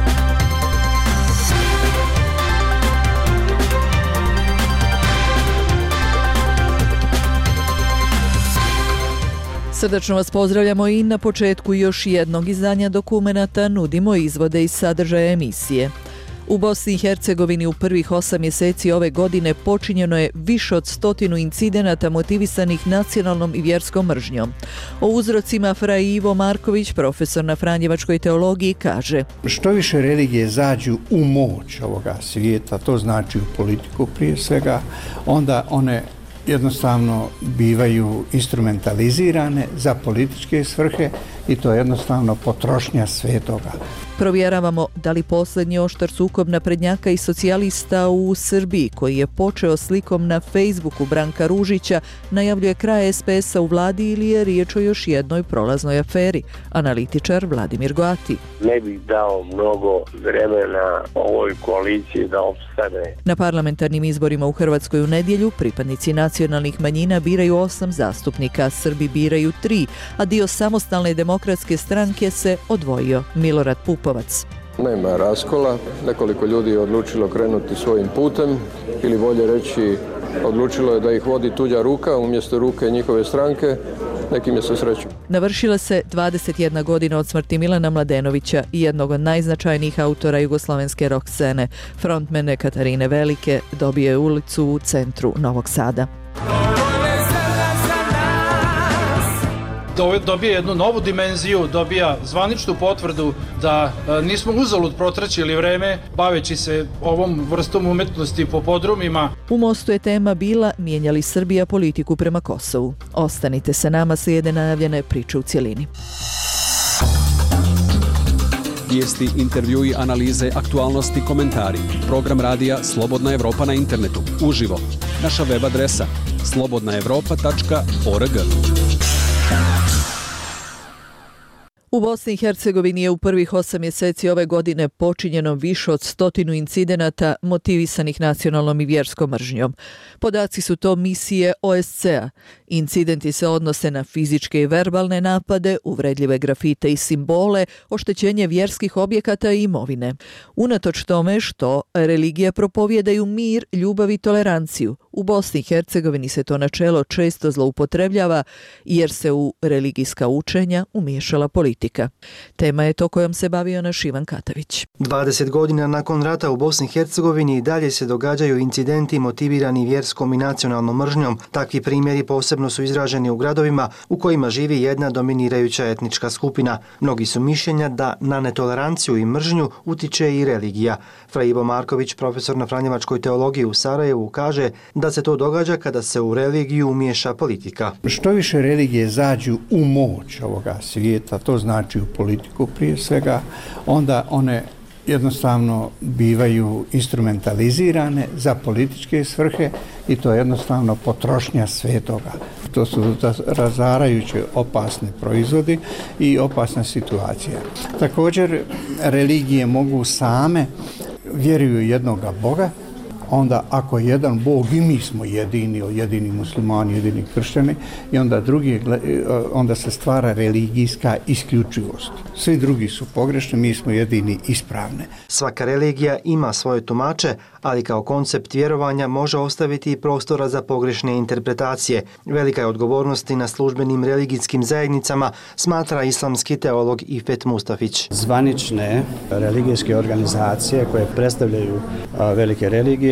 Srdačno vas pozdravljamo i na početku još jednog izdanja dokumenata nudimo izvode iz sadržaja emisije. U Bosni i Hercegovini u prvih 8 mjeseci ove godine počinjeno je više od 100 incidenata motivisanih nacionalnom i vjerskom mržnjom. O uzrocima Fra Ivo Marković, profesor na Franjevačkoj teologiji, kaže: Što više religije zađu u moć ovoga svijeta, to znači u politiku prije svega, onda one jednostavno bivaju instrumentalizirane za političke svrhe i to je jednostavno potrošnja svetoga. Provjeravamo da li posljednji oštar sukob naprednjaka i socijalista u Srbiji, koji je počeo slikom na Facebooku Branka Ružića, najavljuje kraj SPS-a u vladi ili je riječ o još jednoj prolaznoj aferi. Analitičar Vladimir Goati. Ne bih dao mnogo vremena ovoj koaliciji da opstane. Na parlamentarnim izborima u Hrvatskoj u nedjelju pripadnici nacionalnih manjina biraju 8 zastupnika, Srbi biraju 3, a dio Samostalne demokratske stranke se odvojio. Milorad Pupovac. Nema raskola, nekoliko ljudi je odlučilo krenuti svojim putem ili bolje reći odlučilo je da ih vodi tuđa ruka umjesto ruke njihove stranke. Nekim je se sreću. Navršila se 21 godina od smrti Milana Mladenovića i jednog od najznačajnijih autora jugoslavenske rock scene. Frontmene Katarine Velike dobio je ulicu u centru Novog Sada. Dobija jednu novu dimenziju, dobija zvaničnu potvrdu da nismo uzalud protraćili vreme baveći se ovom vrstom umetnosti po podrumima. U Mostu je tema bila mijenja li Srbija politiku prema Kosovu. Ostanite sa nama, slijede najavljene priče u cjelini. Vijesti, intervjui, analize, aktualnosti, komentari. Program radija Slobodna Evropa na internetu. Uživo. Naša web adresa slobodnaevropa.org. U Bosni i Hercegovini je u prvih 8 mjeseci ove godine počinjeno više od 100 incidenata motivisanih nacionalnom i vjerskom mržnjom. Podaci su to misije OSCE-a. Incidenti se odnose na fizičke i verbalne napade, uvredljive grafite i simbole, oštećenje vjerskih objekata i imovine. Unatoč tome što religija propovijedaju mir, ljubav i toleranciju, u Bosni i Hercegovini se to načelo često zloupotrebljava jer se u religijska učenja umiješala politika. Tema je to kojom se bavio naš Ivan Katavić. 20 godina nakon rata u Bosni i Hercegovini i dalje se događaju incidenti motivirani vjerskom i nacionalnom mržnjom. Takvi primjeri posebno su izraženi u gradovima u kojima živi jedna dominirajuća etnička skupina. Mnogi su mišljenja da na netoleranciju i mržnju utiče i religija. Fra Ivo Marković, profesor na Franjevačkoj teologiji u Sarajevu, kaže da se to događa kada se u religiju umiješa politika. Što više religije zađu u moć ovoga svijeta, to znači u politiku prije svega, onda one jednostavno bivaju instrumentalizirane za političke svrhe i to je jednostavno potrošnja svetoga. To su razarajuće opasni proizvodi i opasna situacija. Također, religije mogu same, vjeruju jednoga Boga, onda ako je jedan Bog i mi smo jedini muslimani, jedini kršćani, i onda onda se stvara religijska isključivost. Svi drugi su pogrešni, mi smo jedini ispravni. Svaka religija ima svoje tumače, ali kao koncept vjerovanja može ostaviti i prostora za pogrešne interpretacije. Velika je odgovornost i na službenim religijskim zajednicama, smatra islamski teolog Ifet Mustafić. Zvanične religijske organizacije koje predstavljaju velike religije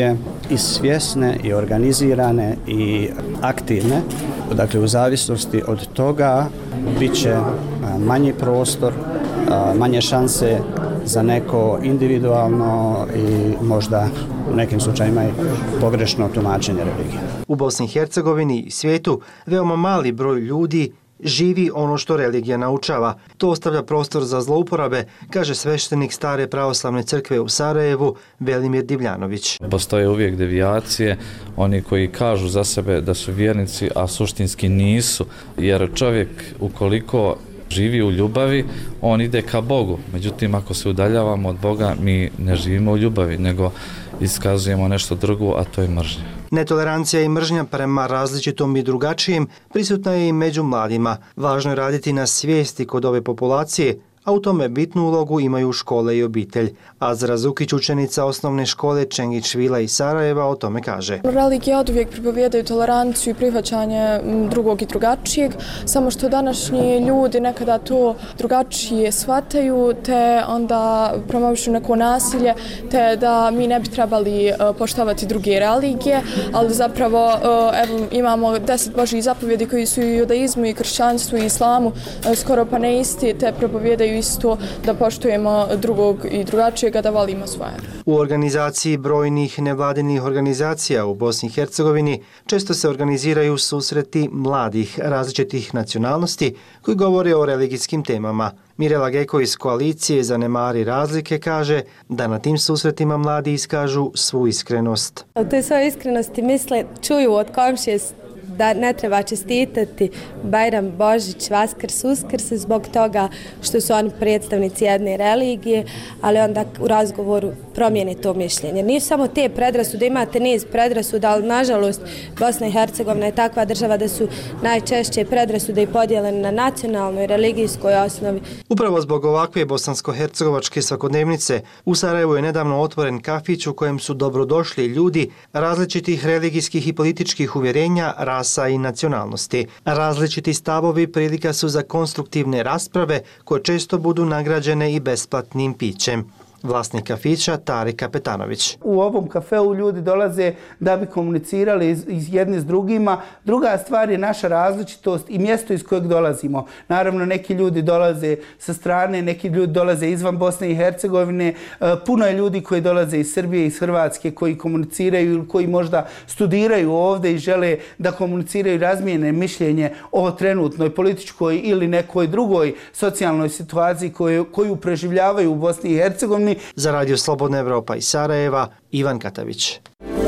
religije i svjesne i organizirane i aktivne. Dakle, u zavisnosti od toga bit će manji prostor, manje šanse za neko individualno i možda u nekim slučajima i pogrešno tumačenje religije. U Bosni i Hercegovini i svijetu veoma mali broj ljudi živi ono što religija naučava. To ostavlja prostor za zlouporabe, kaže sveštenik Stare pravoslavne crkve u Sarajevu Velimir Divljanović. Postoje uvijek devijacije, oni koji kažu za sebe da su vjernici, a suštinski nisu, jer čovjek ukoliko živi u ljubavi, on ide ka Bogu. Međutim, ako se udaljavamo od Boga, mi ne živimo u ljubavi, nego iskazujemo nešto drugo, a to je mržnja. Netolerancija i mržnja prema različitom i drugačijem prisutna je i među mladima. Važno je raditi na svijesti kod ove populacije, a u tome bitnu ulogu imaju škole i obitelj. Azra Zukić, učenica osnovne škole Čengić Vila iz Sarajeva, o tome kaže. Religije oduvijek propovijedaju toleranciju i prihvaćanje drugog i drugačijeg, samo što današnji ljudi nekada to drugačije shvataju, te onda promovišu neko nasilje, te da mi ne bi trebali poštovati druge religije, ali zapravo evo, imamo 10 Božjih zapovjedi koji su i judaizmu i kršćanstvu i islamu skoro pa ne isti, te propovijedaju isto da poštujemo drugog i drugačijega, da volimo svoje. U organizaciji brojnih nevladinih organizacija u Bosni i Hercegovini često se organiziraju susreti mladih različitih nacionalnosti koji govore o religijskim temama. Mirela Geko iz koalicije Zanemari razlike kaže da na tim susretima mladi iskažu svu iskrenost. U toj svojoj iskrenosti misle, čuju od komšije da ne treba čestitati Bajram, Božić, Vaskrs, Uskrs zbog toga što su oni predstavnici jedne religije, ali onda u razgovoru promijene to mišljenje. Nisu samo te predrasude, imate niz predrasuda, ali nažalost Bosna i Hercegovina je takva država da su najčešće predrasude i podijeljene na nacionalnoj i religijskoj osnovi. Upravo zbog ovakve bosansko-hercegovačke svakodnevnice u Sarajevu je nedavno otvoren kafić u kojem su dobrodošli ljudi različitih religijskih i političkih uvjerenja, rasa i nacionalnosti. Različiti stavovi prilika su za konstruktivne rasprave koje često budu nagrađene i besplatnim pićem. Vlasnik kafića Tarik Kapetanović. U ovom kafeu ljudi dolaze da bi komunicirali jedni s drugima. Druga stvar je naša različitost i mjesto iz kojeg dolazimo. Naravno, neki ljudi dolaze sa strane, neki ljudi dolaze izvan Bosne i Hercegovine. Puno je ljudi koji dolaze iz Srbije, iz Hrvatske, koji komuniciraju ili koji možda studiraju ovdje i žele da komuniciraju razmijene mišljenje o trenutnoj političkoj ili nekoj drugoj socijalnoj situaciji koju preživljavaju u Bosni i Hercegovini. Za Radio Slobodna Evropa iz Sarajeva, Ivan Katavić.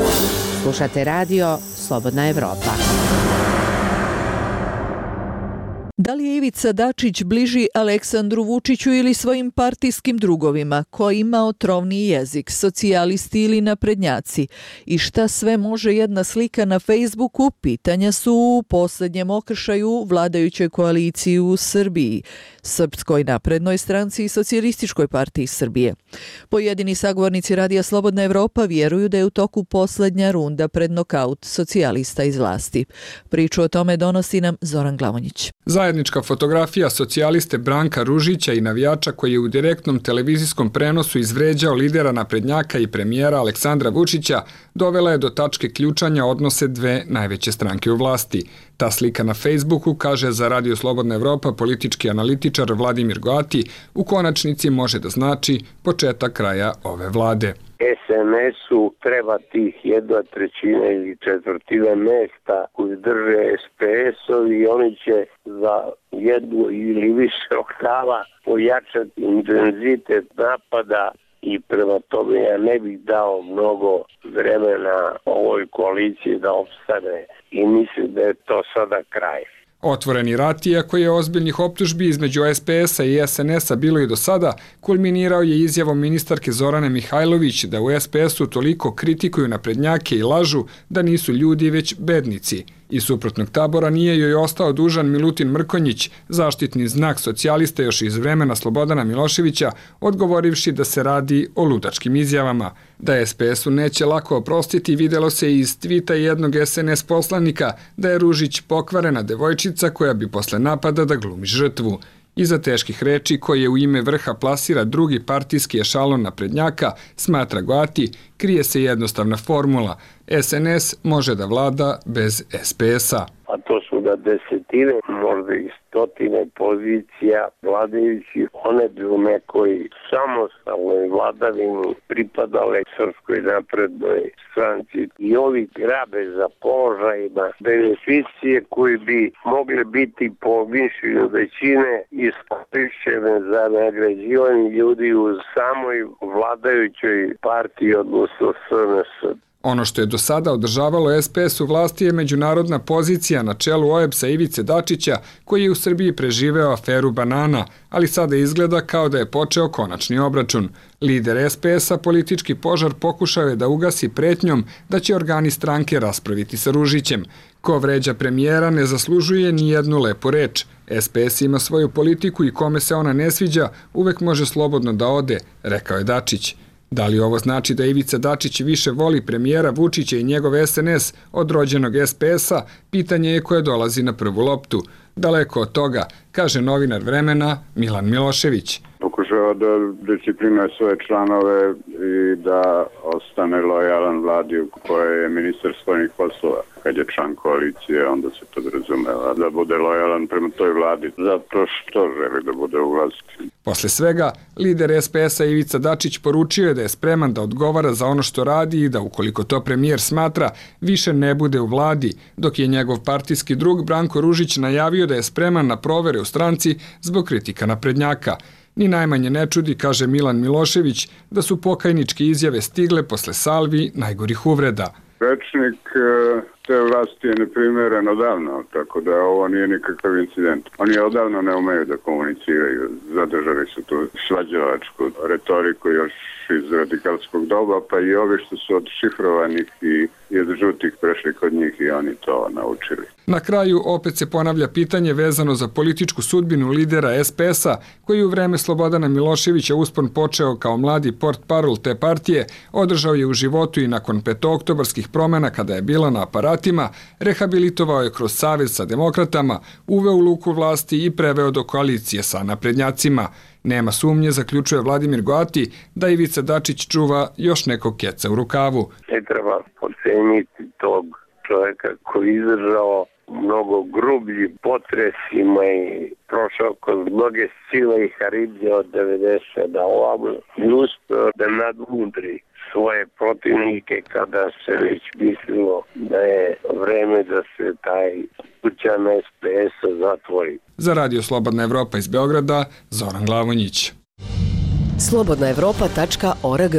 Slušate radio Slobodna Evropa. Da li je Ivica Dačić bliži Aleksandru Vučiću ili svojim partijskim drugovima, ko ima otrovniji jezik, socijalisti ili naprednjaci? I šta sve može jedna slika na Facebooku? Pitanja su u posljednjem okršaju vladajućoj koaliciji u Srbiji, Srpskoj naprednoj stranci i Socijalističkoj partiji Srbije. Pojedini sagovornici Radija Slobodna Evropa vjeruju da je u toku posljednja runda pred nokaut socijalista iz vlasti. Priču o tome donosi nam Zoran Glavonjić. Zajednička fotografija socijaliste Branka Ružića i navijača koji je u direktnom televizijskom prenosu izvređao lidera naprednjaka i premijera Aleksandra Vučića dovela je do tačke ključanja odnose dve najveće stranke u vlasti. Ta slika na Facebooku, kaže za Radio Slobodna Evropa politički analitičar Vladimir Goati, u konačnici može da znači početak kraja ove vlade. SNS-u treba tih 1/3 ili 1/4 mesta koji drže SPS-ovi i oni će za 1 ili više oktava pojačati intenzitet napada i prema tome ja ne bih dao mnogo vremena ovoj koaliciji da opstane i mislim da je to sada kraj. Otvoreni rat, iako je ozbiljnih optužbi između SPS-a i SNS-a bilo i do sada, kulminirao je izjavom ministarke Zorane Mihajlović da u SPS-u toliko kritikuju naprednjake i lažu da nisu ljudi već bednici. Iz suprotnog tabora nije joj ostao dužan Milutin Mrkonjić, zaštitni znak socijalista još iz vremena Slobodana Miloševića, odgovorivši da se radi o ludačkim izjavama. Da SPS-u neće lako oprostiti vidjelo se iz tvita jednog SNS poslanika da je Ružić pokvarena devojčica koja bi posle napada da glumi žrtvu. Iza teških reči koje u ime vrha plasira drugi partijski ešalon naprednjaka, smatra Goati, krije se jednostavna formula. SNS može da vlada bez SPS-a. A to su da desetine, možda i stotine pozicija vladajući, one bi u nekoj samostalnoj vladavini pripadale Srpskoj naprednoj stranci. I ovi grabe za položajima, beneficije koji bi mogli biti po mišljenju većine iskorišćene za nagrađivanje ljudi u samoj vladajućoj partiji, odnosno SNS. Ono što je do sada održavalo SPS u vlasti je međunarodna pozicija na čelu OEBS-a Ivice Dačića, koji je u Srbiji preživeo aferu banana, ali sada izgleda kao da je počeo konačni obračun. Lider SPS-a politički požar pokušao je da ugasi pretnjom da će organi stranke raspraviti sa Ružićem. Ko vređa premijera ne zaslužuje ni jednu lepu reč. SPS ima svoju politiku i kome se ona ne sviđa, uvek može slobodno da ode, rekao je Dačić. Da li ovo znači da Ivica Dačić više voli premijera Vučića i njegov SNS od rođenog SPS-a, pitanje je koje dolazi na prvu loptu. Daleko od toga, kaže novinar Vremena Milan Milošević. Pokušava da disciplinuje svoje članove i da ostane lojalan vladi u kojoj je ministar spoljnih poslova. Kad je član koalicije, onda se podrazumeva da bude lojalan prema toj vladi, zato što želi da bude u vlasti. Posle svega, lider SPS-a Ivica Dačić poručio je da je spreman da odgovara za ono što radi i da, ukoliko to premijer smatra, više ne bude u vladi, dok je njegov partijski drug Branko Ružić najavio da je spreman na provere u stranci zbog kritika naprednjaka. Ni najmanje ne čudi, kaže Milan Milošević, da su pokajničke izjave stigle posle salvi najgorih uvreda. Rečnik te vlasti je neprimeren odavno, tako da ovo nije nikakav incident. Oni odavno ne umeju da komuniciraju, zadržali su tu svađalačku retoriku još iz radikalskog doba, pa i ovi što su od šifrovanih i od žutih prešli kod njih i oni to naučili. Na kraju opet se ponavlja pitanje vezano za političku sudbinu lidera SPS-a, koji u vreme Slobodana Miloševića uspon počeo kao mladi portparol te partije, održao je u životu i nakon petooktobarskih promjena kada je bila na aparatima, rehabilitovao je kroz savez sa demokratama, uveo u luku vlasti i preveo do koalicije sa naprednjacima. Nema sumnje, zaključuje Vladimir Goati, da Ivica Dačić čuva još nekog keca u rukavu. Ne treba poceniti tog čovjeka koji izdržao mnogo grublji potresima i prošao kroz mnoge sile i haribdje od 90 da ovamo i uspeo da nadmudri svoje protivnike kada se već mislilo da je vreme da se taj kućan SPS-a zatvori. Za Radio Slobodna Evropa iz Beograda, Zoran Glavonjić. slobodnaevropa.org.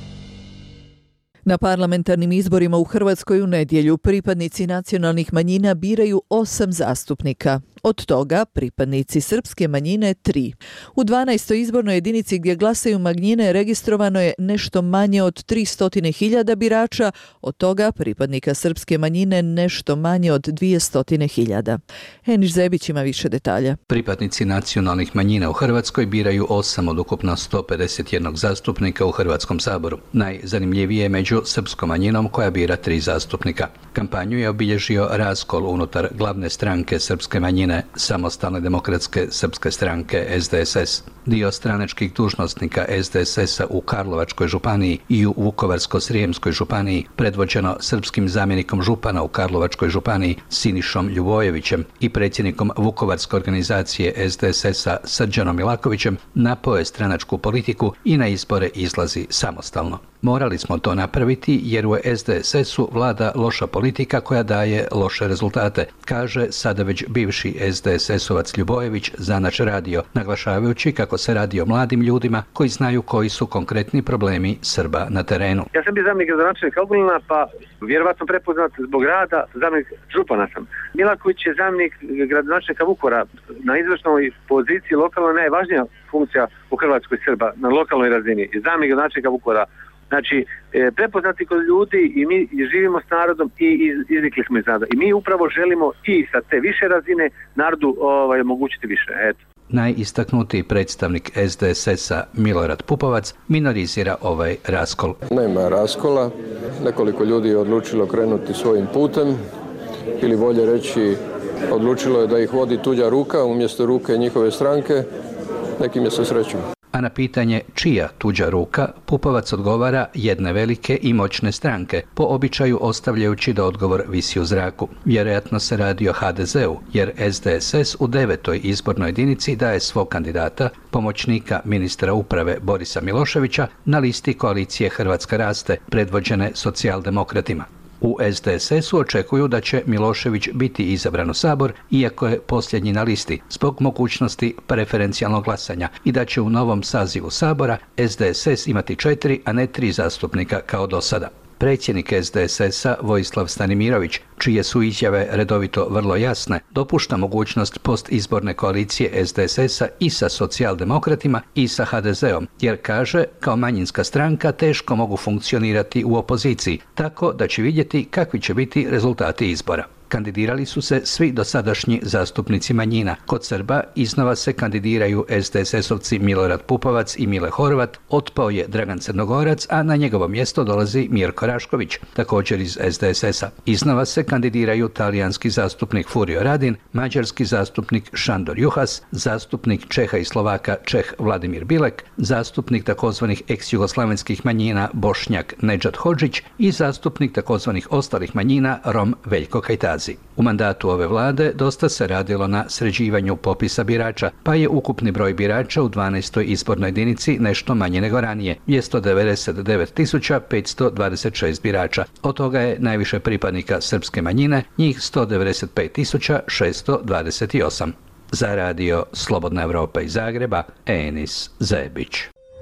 Na parlamentarnim izborima u Hrvatskoj u nedjelju pripadnici nacionalnih manjina biraju 8 zastupnika. Od toga pripadnici srpske manjine 3. U 12. izbornoj jedinici gdje glasaju manjine registrovano je nešto manje od 300.000 birača, od toga pripadnika srpske manjine nešto manje od 200.000. Eniš Zebić ima više detalja. Pripadnici nacionalnih manjina u Hrvatskoj biraju 8 od ukupno 151 zastupnika u Hrvatskom saboru. Najzanimljivije je među srpskom manjinom koja bira 3 zastupnika. Kampanju je obilježio raskol unutar glavne stranke srpske manjine, Samostalne demokratske srpske stranke SDSS. Dio stranačkih dužnosnika SDSS-a u Karlovačkoj županiji i u Vukovarsko-srijemskoj županiji, predvođeno srpskim zamjenikom župana u Karlovačkoj županiji Sinišom Ljubojevićem i predsjednikom Vukovarske organizacije SDSS-a Srđanom Milakovićem, napao je stranačku politiku i na izbore izlazi samostalno. Morali smo to napraviti jer u SDSS-u vlada loša politika koja daje loše rezultate, kaže sada već bivši SDSS-ovac Ljubojević za naš radio, naglašavajući kako se radi o mladim ljudima koji znaju koji su konkretni problemi Srba na terenu. Ja sam bio zamjenik gradonačelnika Ogulina, pa vjerovatno prepoznat zbog rada, zamjenik župana sam. Milaković je zamjenik gradonačelnika Vukovara, na izvršnoj poziciji lokalno najvažnija funkcija u Hrvatskoj Srba na lokalnoj razini, zamjenik gradonačelnika Vukovara. Znači, prepoznati kod ljudi i mi živimo s narodom i iznikli smo iz naroda. I mi upravo želimo i sa te više razine narodu omogućiti više. Eto. Najistaknutiji predstavnik SDSS-a Milorad Pupovac minorizira ovaj raskol. Nema raskola, nekoliko ljudi je odlučilo krenuti svojim putem ili bolje reći odlučilo je da ih vodi tuđa ruka umjesto ruke njihove stranke, nekim je sa srećom. A na pitanje čija tuđa ruka, Pupovac odgovara jedne velike i moćne stranke, po običaju ostavljajući da odgovor visi u zraku. Vjerojatno se radi o HDZ-u, jer SDSS u 9. izbornoj jedinici daje svog kandidata, pomoćnika ministra uprave Borisa Miloševića, na listi koalicije Hrvatska raste, predvođene socijaldemokratima. U SDSS-u očekuju da će Milošević biti izabran u Sabor, iako je posljednji na listi, zbog mogućnosti preferencijalnog glasanja, i da će u novom sazivu Sabora SDSS imati 4, a ne 3 zastupnika kao do sada. Predsjednik SDSS-a Vojislav Stanimirović, čije su izjave redovito vrlo jasne, dopušta mogućnost postizborne koalicije SDSS-a i sa socijaldemokratima i sa HDZ-om, jer kaže, kao manjinska stranka teško mogu funkcionirati u opoziciji, tako da će vidjeti kakvi će biti rezultati izbora. Kandidirali su se svi dosadašnji zastupnici manjina. Kod Srba iznova se kandidiraju SDSS-ovci Milorad Pupovac i Mile Horvat, otpao je Dragan Crnogorac, a na njegovo mjesto dolazi Mirko Rašković, također iz SDSS-a. Iznova se kandidiraju talijanski zastupnik Furio Radin, mađarski zastupnik Šandor Juhas, zastupnik Čeha i Slovaka Čeh Vladimir Bilek, zastupnik takozvanih ex-jugoslavenskih manjina Bošnjak Nedžad Hodžić i zastupnik takozvanih ostalih manjina Rom Veljko Kajtazi. U mandatu ove vlade dosta se radilo na sređivanju popisa birača, pa je ukupni broj birača u 12. izbornoj jedinici nešto manje nego ranije, 199.526 birača. Od toga je najviše pripadnika srpske manjine, njih 195.628. Za radio Slobodna Evropa iz Zagreba, Enis Zebić.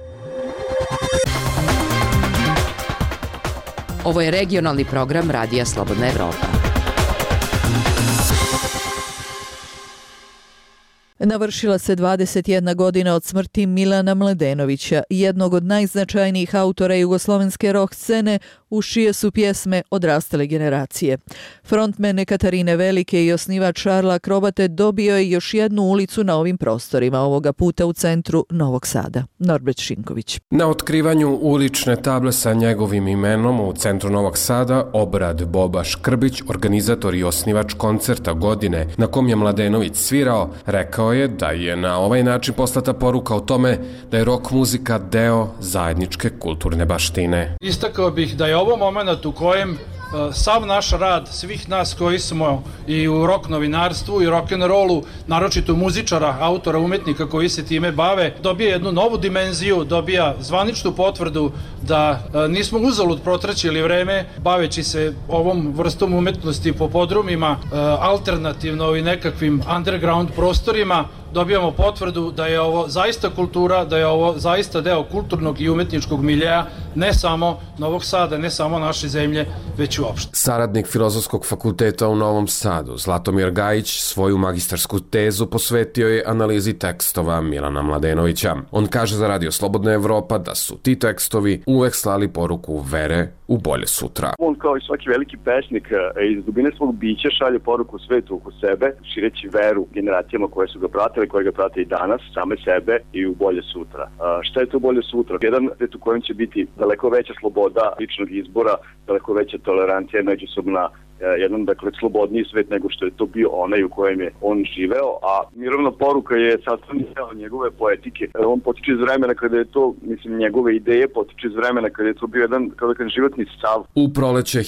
Ovo je regionalni program Radija Slobodna Evropa. Navršila se 21 godina od smrti Milana Mladenovića, jednog od najznačajnijih autora jugoslovenske rock scene, uz čije su pjesme odrastale generacije. Frontmen Katarine Velike i osnivač Šarla Akrobate dobio je još jednu ulicu na ovim prostorima, ovoga puta u centru Novog Sada. Norbert Šinković. Na otkrivanju ulične table sa njegovim imenom u centru Novog Sada obrad Boba Škrbić, organizator i osnivač koncerta godine na kom je Mladenović svirao, rekao je da je na ovaj način poslata poruka o tome da je rock muzika deo zajedničke kulturne baštine. Istakao bih da je ovo moment u kojem sav naš rad, svih nas koji smo i u rock novinarstvu i rock'n'rollu, naročito muzičara, autora, umetnika koji se time bave, dobija jednu novu dimenziju, dobija zvaničnu potvrdu da nismo uzalud protraćili vreme baveći se ovom vrstom umetnosti po podrumima, alternativno i nekakvim underground prostorima. Dobijamo potvrdu da je ovo zaista kultura, da je ovo zaista deo kulturnog i umetničkog miljeja, ne samo Novog Sada, ne samo naše zemlje, već uopšte. Saradnik Filozofskog fakulteta u Novom Sadu, Zlatomir Gajić, svoju magistarsku tezu posvetio je analizi tekstova Milana Mladenovića. On kaže za Radio Slobodna Evropa da su ti tekstovi uvek slali poruku vere u bolje sutra. On kao i svaki veliki pesnik iz dubine svog bića šalje poruku svetu oko sebe, šireći veru generacijama koje su ga pratili, koje ga prate i danas, same sebe i u bolje sutra. Šta je to bolje sutra? Jedan svet u kojem će biti daleko veća sloboda ličnog izbora, daleko veća tolerancija međusobna, jedan, dakle, slobodniji svet nego što je to bio onaj u kojem je on živeo, a mirovna poruka je sastavni deo njegove poetike. On potiče iz vremena kada je to, njegove ideje potiče iz vremena kada je to bio jedan, kao da kažem, životni stav. U proleće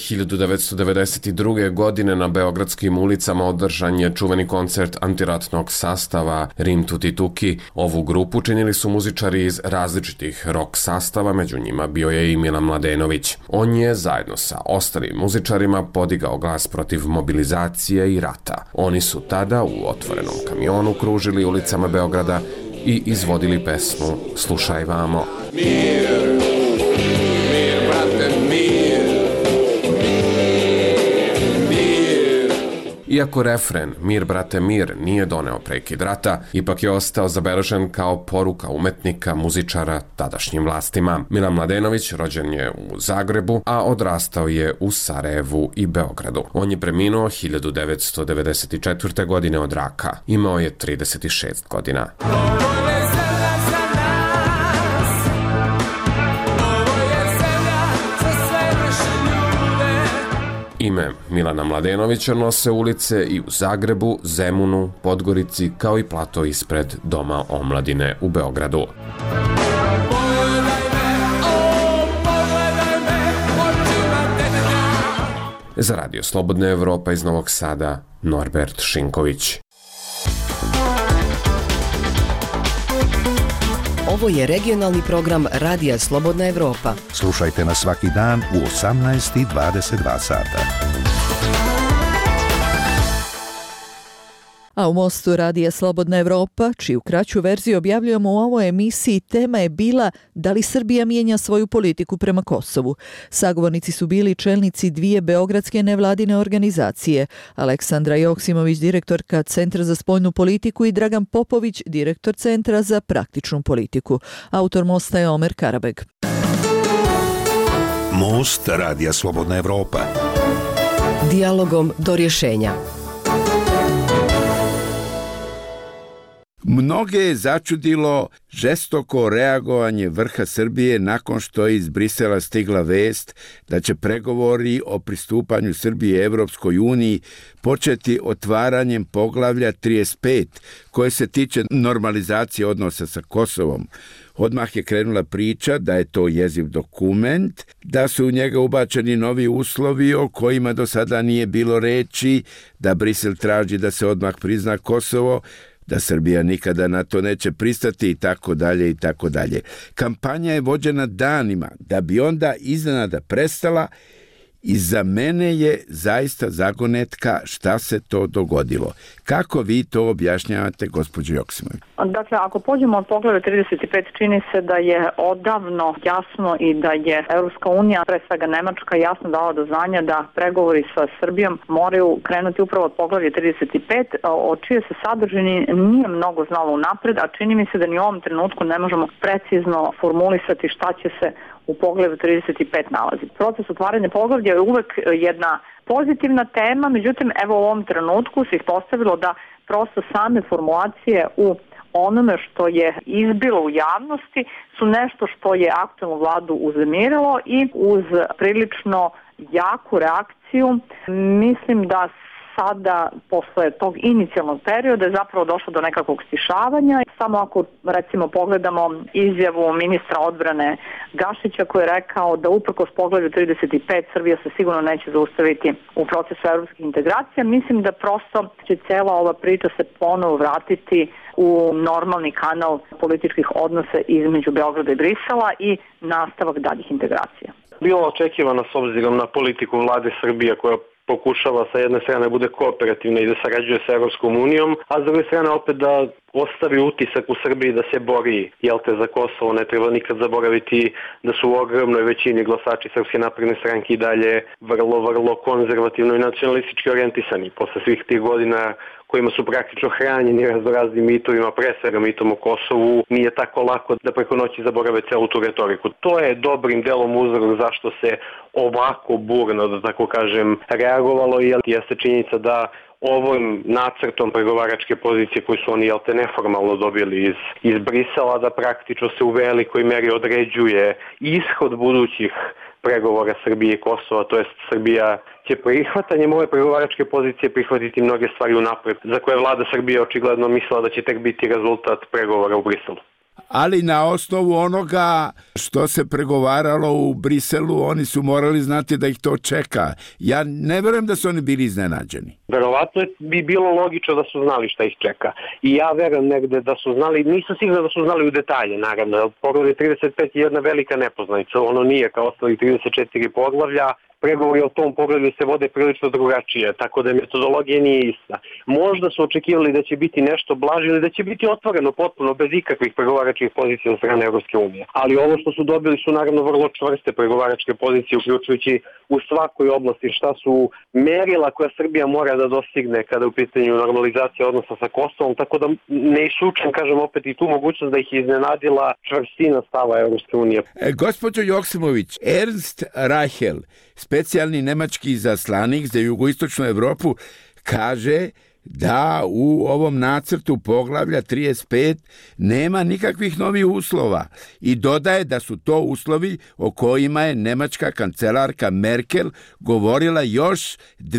1992. godine na beogradskim ulicama održan je čuveni koncert antiratnog sastava Rim Tuti Tuki. Ovu grupu činili su muzičari iz različitih rock sastava, među njima bio je i Milan Mladenović. On je zajedno sa ostalim muzičarima podigao glas protiv mobilizacije i rata. Oni su tada u otvorenom kamionu kružili ulicama Beograda i izvodili pesmu Slušaj vamo. Mir, mir, brate, mir. Iako refren Mir, brate, mir nije doneo prekid rata, ipak je ostao zabeležen kao poruka umetnika, muzičara tadašnjim vlastima. Milan Mladenović rođen je u Zagrebu, a odrastao je u Sarajevu i Beogradu. On je preminuo 1994. godine od raka. Imao je 36 godina. Ime Milana Mladenovića nose ulice i u Zagrebu, Zemunu, Podgorici, kao i plato ispred Doma omladine u Beogradu. Za Radio Slobodna Evropa iz Novog Sada, Norbert Šinković. Ovo je regionalni program Radija Slobodna Evropa. Slušajte nas svaki dan u 18:22 sata. A u Mostu Radija Slobodna Evropa, čiju kraću verziju objavljujemo u ovoj emisiji, tema je bila da li Srbija mijenja svoju politiku prema Kosovu. Sagovornici su bili čelnici dvije beogradske nevladine organizacije, Aleksandra Joksimović, direktorka Centra za spoljnu politiku, i Dragan Popović, direktor Centra za praktičnu politiku. Autor Mosta je Omer Karabeg. Most Radija Slobodna Evropa. Dijalogom do rješenja. Mnoge je začudilo žestoko reagovanje vrha Srbije nakon što je iz Brisela stigla vest da će pregovori o pristupanju Srbije Evropskoj uniji početi otvaranjem poglavlja 35, koje se tiče normalizacije odnosa sa Kosovom. Odmah je krenula priča da je to jeziv dokument, da su u njega ubačeni novi uslovi o kojima do sada nije bilo reči, da Brisel traži da se odmah prizna Kosovo, da Srbija nikada na to neće pristati i tako dalje i tako dalje. Kampanja je vođena danima, da bi onda iznenada prestala, i za mene je zaista zagonetka šta se to dogodilo. Kako vi to objašnjavate, gospođo Joksimović? Dakle, ako pođemo od poglavlja 35, čini se da je odavno jasno i da je Evropska unija, pre svega Nemačka, jasno dala do znanja da pregovori sa Srbijom moraju krenuti upravo od poglavlja 35, od čije se sadržini nije mnogo znalo unapred, a čini mi se da ni u ovom trenutku ne možemo precizno formulisati šta će se u poglavlju 35 nalazi. Proces otvaranja poglavlja je uvek jedna pozitivna tema, međutim, evo u ovom trenutku se ispostavilo da prosto same formulacije u onome što je izbilo u javnosti su nešto što je aktualnu vladu uznemirilo i uz prilično jaku reakciju mislim da sada, posle tog inicijalnog perioda, je zapravo došlo do nekakvog stišavanja. Samo ako, recimo, pogledamo izjavu ministra odbrane Gašića, koji je rekao da uprkos poglavlju 35 Srbija se sigurno neće zaustaviti u procesu evropskih integracija, mislim da prosto će cela ova priča se ponovo vratiti u normalni kanal političkih odnosa između Beograda i Brisela i nastavak daljih integracija. Bilo očekivano s obzirom na politiku vlade Srbije koja pokušava sa jedne strane bude kooperativna i da sarađuje sa Evropskom unijom, a s druge strane opet da ostavi utisak u Srbiji da se bori, za Kosovo. Ne treba nikad zaboraviti da su u ogromnoj većini glasači Srpske napredne stranke i dalje vrlo konzervativno i nacionalistički orijentisani. Posle svih tih godina kojima su praktično hranjeni raznoraznim mitovima, pre svega mitom o Kosovu, nije tako lako da preko noći zaborave celu tu retoriku. To je dobrim delom uzrok zašto se ovako burno, da tako kažem, reagovalo, i jeste činjenica da ovim nacrtom pregovaračke pozicije koju su oni neformalno dobili iz Brisela, da praktično se u velikoj meri određuje ishod budućih pregovora Srbije i Kosova, to jest Srbija će prihvatanjem ove pregovaračke pozicije prihvatiti mnoge stvari unapred, za koje vlada Srbije očigledno mislila da će tek biti rezultat pregovora u Briselu. Ali na osnovu onoga što se pregovaralo u Briselu, oni su morali znati da ih to čeka. Ja ne verujem da su oni bili iznenađeni. Verovatno bi bilo logično da su znali šta ih čeka. I ja verujem negde da su znali, nisam siguran da su znali u detalje, naravno. Poglavlje 35 je jedna velika nepoznanica. Ono nije kao ostali 34 poglavlja. Pregovori o tom pogledu se vode prilično drugačije, tako da metodologija nije ista. Možda su očekivali da će biti nešto blaže ili da će biti otvoreno potpuno bez ikakvih pregovaračkih pozicija od strane Evropske unije. Ali ovo što su dobili su naravno vrlo čvrste pregovaračke pozicije, uključujući u svakoj oblasti šta su merila koja Srbija mora da dostigne kada je u pitanju normalizacija odnosa sa Kosovom, tako da ne isučem, kažem opet, i tu mogućnost da ih iznenadila čvrstina stava Evropske unije. Gospođo Joksimović, Ernst Reichel, specijalni nemački izaslanik za jugoistočnu Evropu, kaže da u ovom nacrtu poglavlja 35 nema nikakvih novih uslova i dodaje da su to uslovi o kojima je nemačka kancelarka Merkel govorila još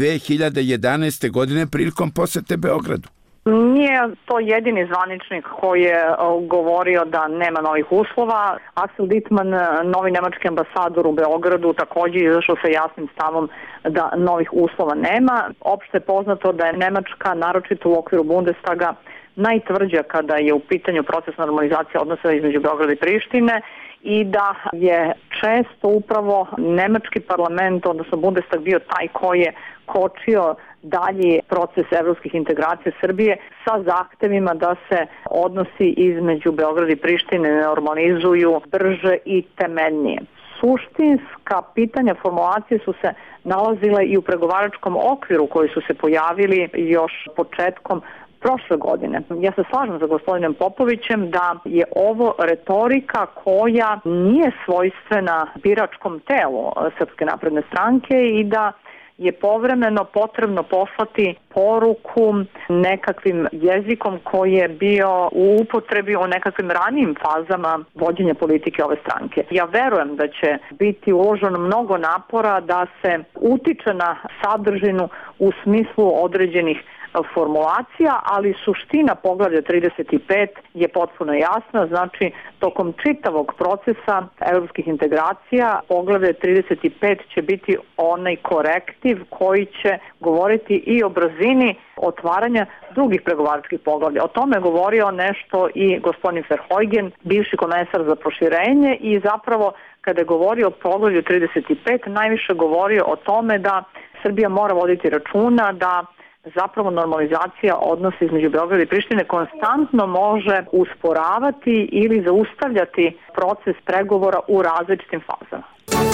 2011. godine prilikom posete Beogradu. Nije to jedini zvaničnik koji je govorio da nema novih uslova. Axel Dittmann, novi nemački ambasador u Beogradu, također izašao sa jasnim stavom da novih uslova nema. Opšte je poznato da je Nemačka, naročito u okviru Bundestaga, najtvrđa kada je u pitanju proces normalizacije odnosa između Beograda i Prištine i da je često upravo nemački parlament, odnosno Bundestag, bio taj koji je kočio dalji proces evropskih integracija Srbije sa zahtevima da se odnosi između Beograda i Prištine normalizuju brže i temeljnije. Suštinska pitanja formulacije su se nalazile i u pregovaračkom okviru koji su se pojavili još početkom prošle godine. Ja se slažem sa gospodinom Popovićem da je ovo retorika koja nije svojstvena biračkom telu Srpske napredne stranke i da je povremeno potrebno poslati poruku nekakvim jezikom koji je bio u upotrebi u nekakvim ranijim fazama vođenja politike ove stranke. Ja verujem da će biti uloženo mnogo napora da se utiče na sadržinu u smislu određenih formulacija, ali suština poglavlja 35 je potpuno jasna, znači tokom čitavog procesa evropskih integracija poglavlje 35 će biti onaj korektiv koji će govoriti i o brzini otvaranja drugih pregovaračkih poglavlja. O tome je govorio nešto i gospodin Verheugen, bivši komesar za proširenje, i zapravo kada je govorio o poglavlju 35 najviše govorio o tome da Srbija mora voditi računa da zapravo normalizacija odnosa između Beograda i Prištine konstantno može usporavati ili zaustavljati proces pregovora u različitim fazama.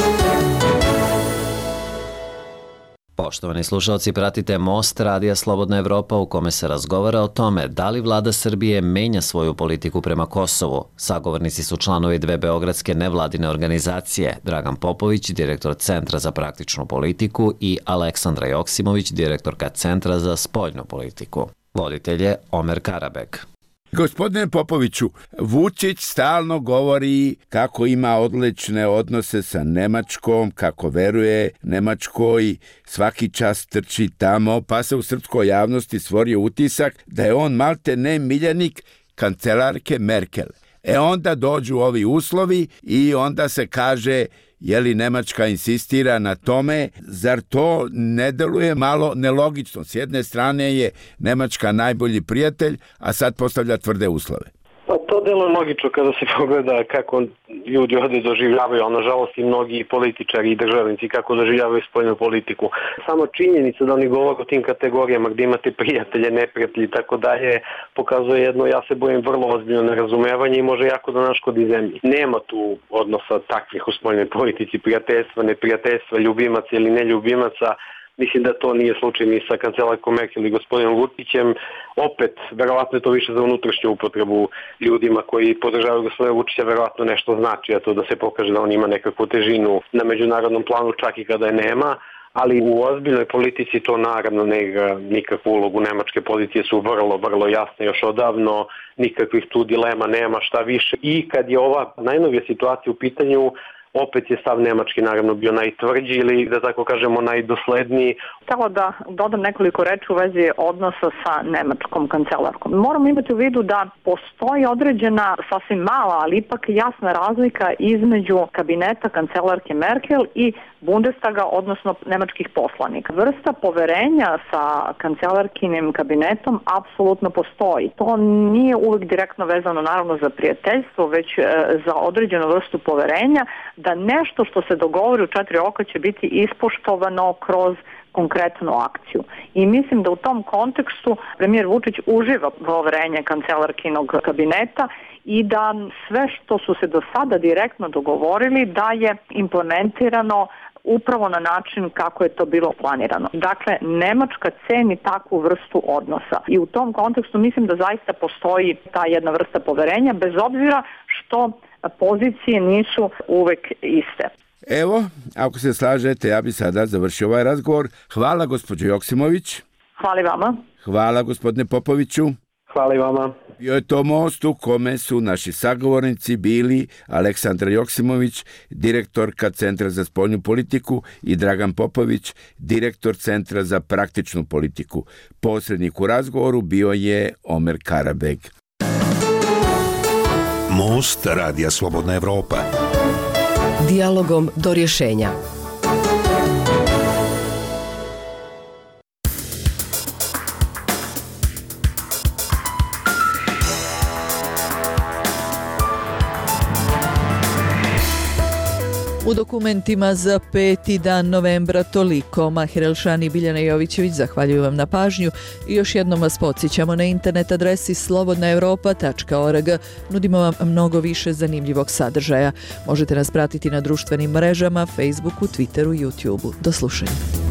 Poštovani slušalci, pratite Most Radija Slobodna Evropa u kome se razgovara o tome da li vlada Srbije menja svoju politiku prema Kosovu. Sagovornici su članovi dve beogradske nevladine organizacije, Dragan Popović, direktor Centra za praktičnu politiku, i Aleksandra Joksimović, direktorka Centra za spoljnu politiku. Voditelj je Omer Karabek. Gospodine Popoviću, Vučić stalno govori kako ima odlične odnose sa Nemačkom, kako veruje Nemačkoj, svaki čas trči tamo, pa se u srpskoj javnosti stvorio utisak da je on malte ne miljenik kancelarke Merkel. Onda dođu ovi uslovi i onda se kaže, je li Nemačka insistira na tome, zar to ne deluje malo nelogično? S jedne strane je Nemačka najbolji prijatelj, a sad postavlja tvrde uslove. Pa to deluje logično kada se pogleda kako ljudi ovdje doživljavaju, a nažalost i mnogi političari i državnici kako doživljavaju spoljnu politiku. Samo činjenica da oni govore o tim kategorijama gdje imate prijatelje, neprijatelji i tako dalje, pokazuje jedno, ja se bojim, vrlo ozbiljno nerazumevanje i može jako da naškodi zemlji. Nema tu odnosa takvih u spoljnoj politici, prijateljstva, neprijateljstva, ljubimaca ili neljubimaca. Mislim da to nije slučaj ni sa kancelarkom Merkel i gospodinom Vučićem. Opet, verovatno je to više za unutrašnju upotrebu ljudima koji podržavaju gospodina Vučića, verovatno nešto znači, a to da se pokaže da on ima nekakvu težinu na međunarodnom planu, čak i kada je nema, ali u ozbiljnoj politici to naravno ne igra nikakvu ulogu. Nemačke pozicije su vrlo jasne još odavno, nikakvih tu dilema nema, šta više. I kad je ova najnovija situacija u pitanju, opet je stav nemački naravno bio najtvrđi ili, da tako kažemo, najdosledniji. Tako da dodam nekoliko reči u vezi odnosa sa nemačkom kancelarkom. Moramo imati u vidu da postoji određena, sasvim mala, ali ipak jasna razlika između kabineta kancelarke Merkel i Bundestaga, odnosno nemačkih poslanika. Vrsta poverenja sa kancelarkinim kabinetom apsolutno postoji. To nije uvijek direktno vezano naravno za prijateljstvo, već za određenu vrstu poverenja da nešto što se dogovori u 4 oka će biti ispoštovano kroz konkretnu akciju. I mislim da u tom kontekstu premijer Vučić uživa poverenje kancelarkinog kabineta i da sve što su se do sada direktno dogovorili da je implementirano upravo na način kako je to bilo planirano. Dakle, Nemačka ceni takvu vrstu odnosa i u tom kontekstu mislim da zaista postoji ta jedna vrsta poverenja, bez obzira što pozicije nisu uvek iste. Evo, ako se slažete, ja bi sada završio ovaj razgovor. Hvala, gospođo Joksimović. Hvala i vama. Hvala gospodine Popoviću. Hvala i vama. Bio je to most u kome su naši sagovornici bili Aleksandra Joksimović, direktorka Centra za spoljnu politiku, i Dragan Popović, direktor Centra za praktičnu politiku. Posrednik u razgovoru bio je Omer Karabeg. Most Radija Slobodna Evropa. Dijalogom do rješenja. U dokumentima za 5. dan novembra toliko. Mahir Elšani i Biljana Jovićević zahvaljuju vam na pažnju i još jednom vas podsjećamo na internet adresi slobodnaevropa.org. Nudimo vam mnogo više zanimljivog sadržaja. Možete nas pratiti na društvenim mrežama, Facebooku, Twitteru i YouTubeu. Do slušanja.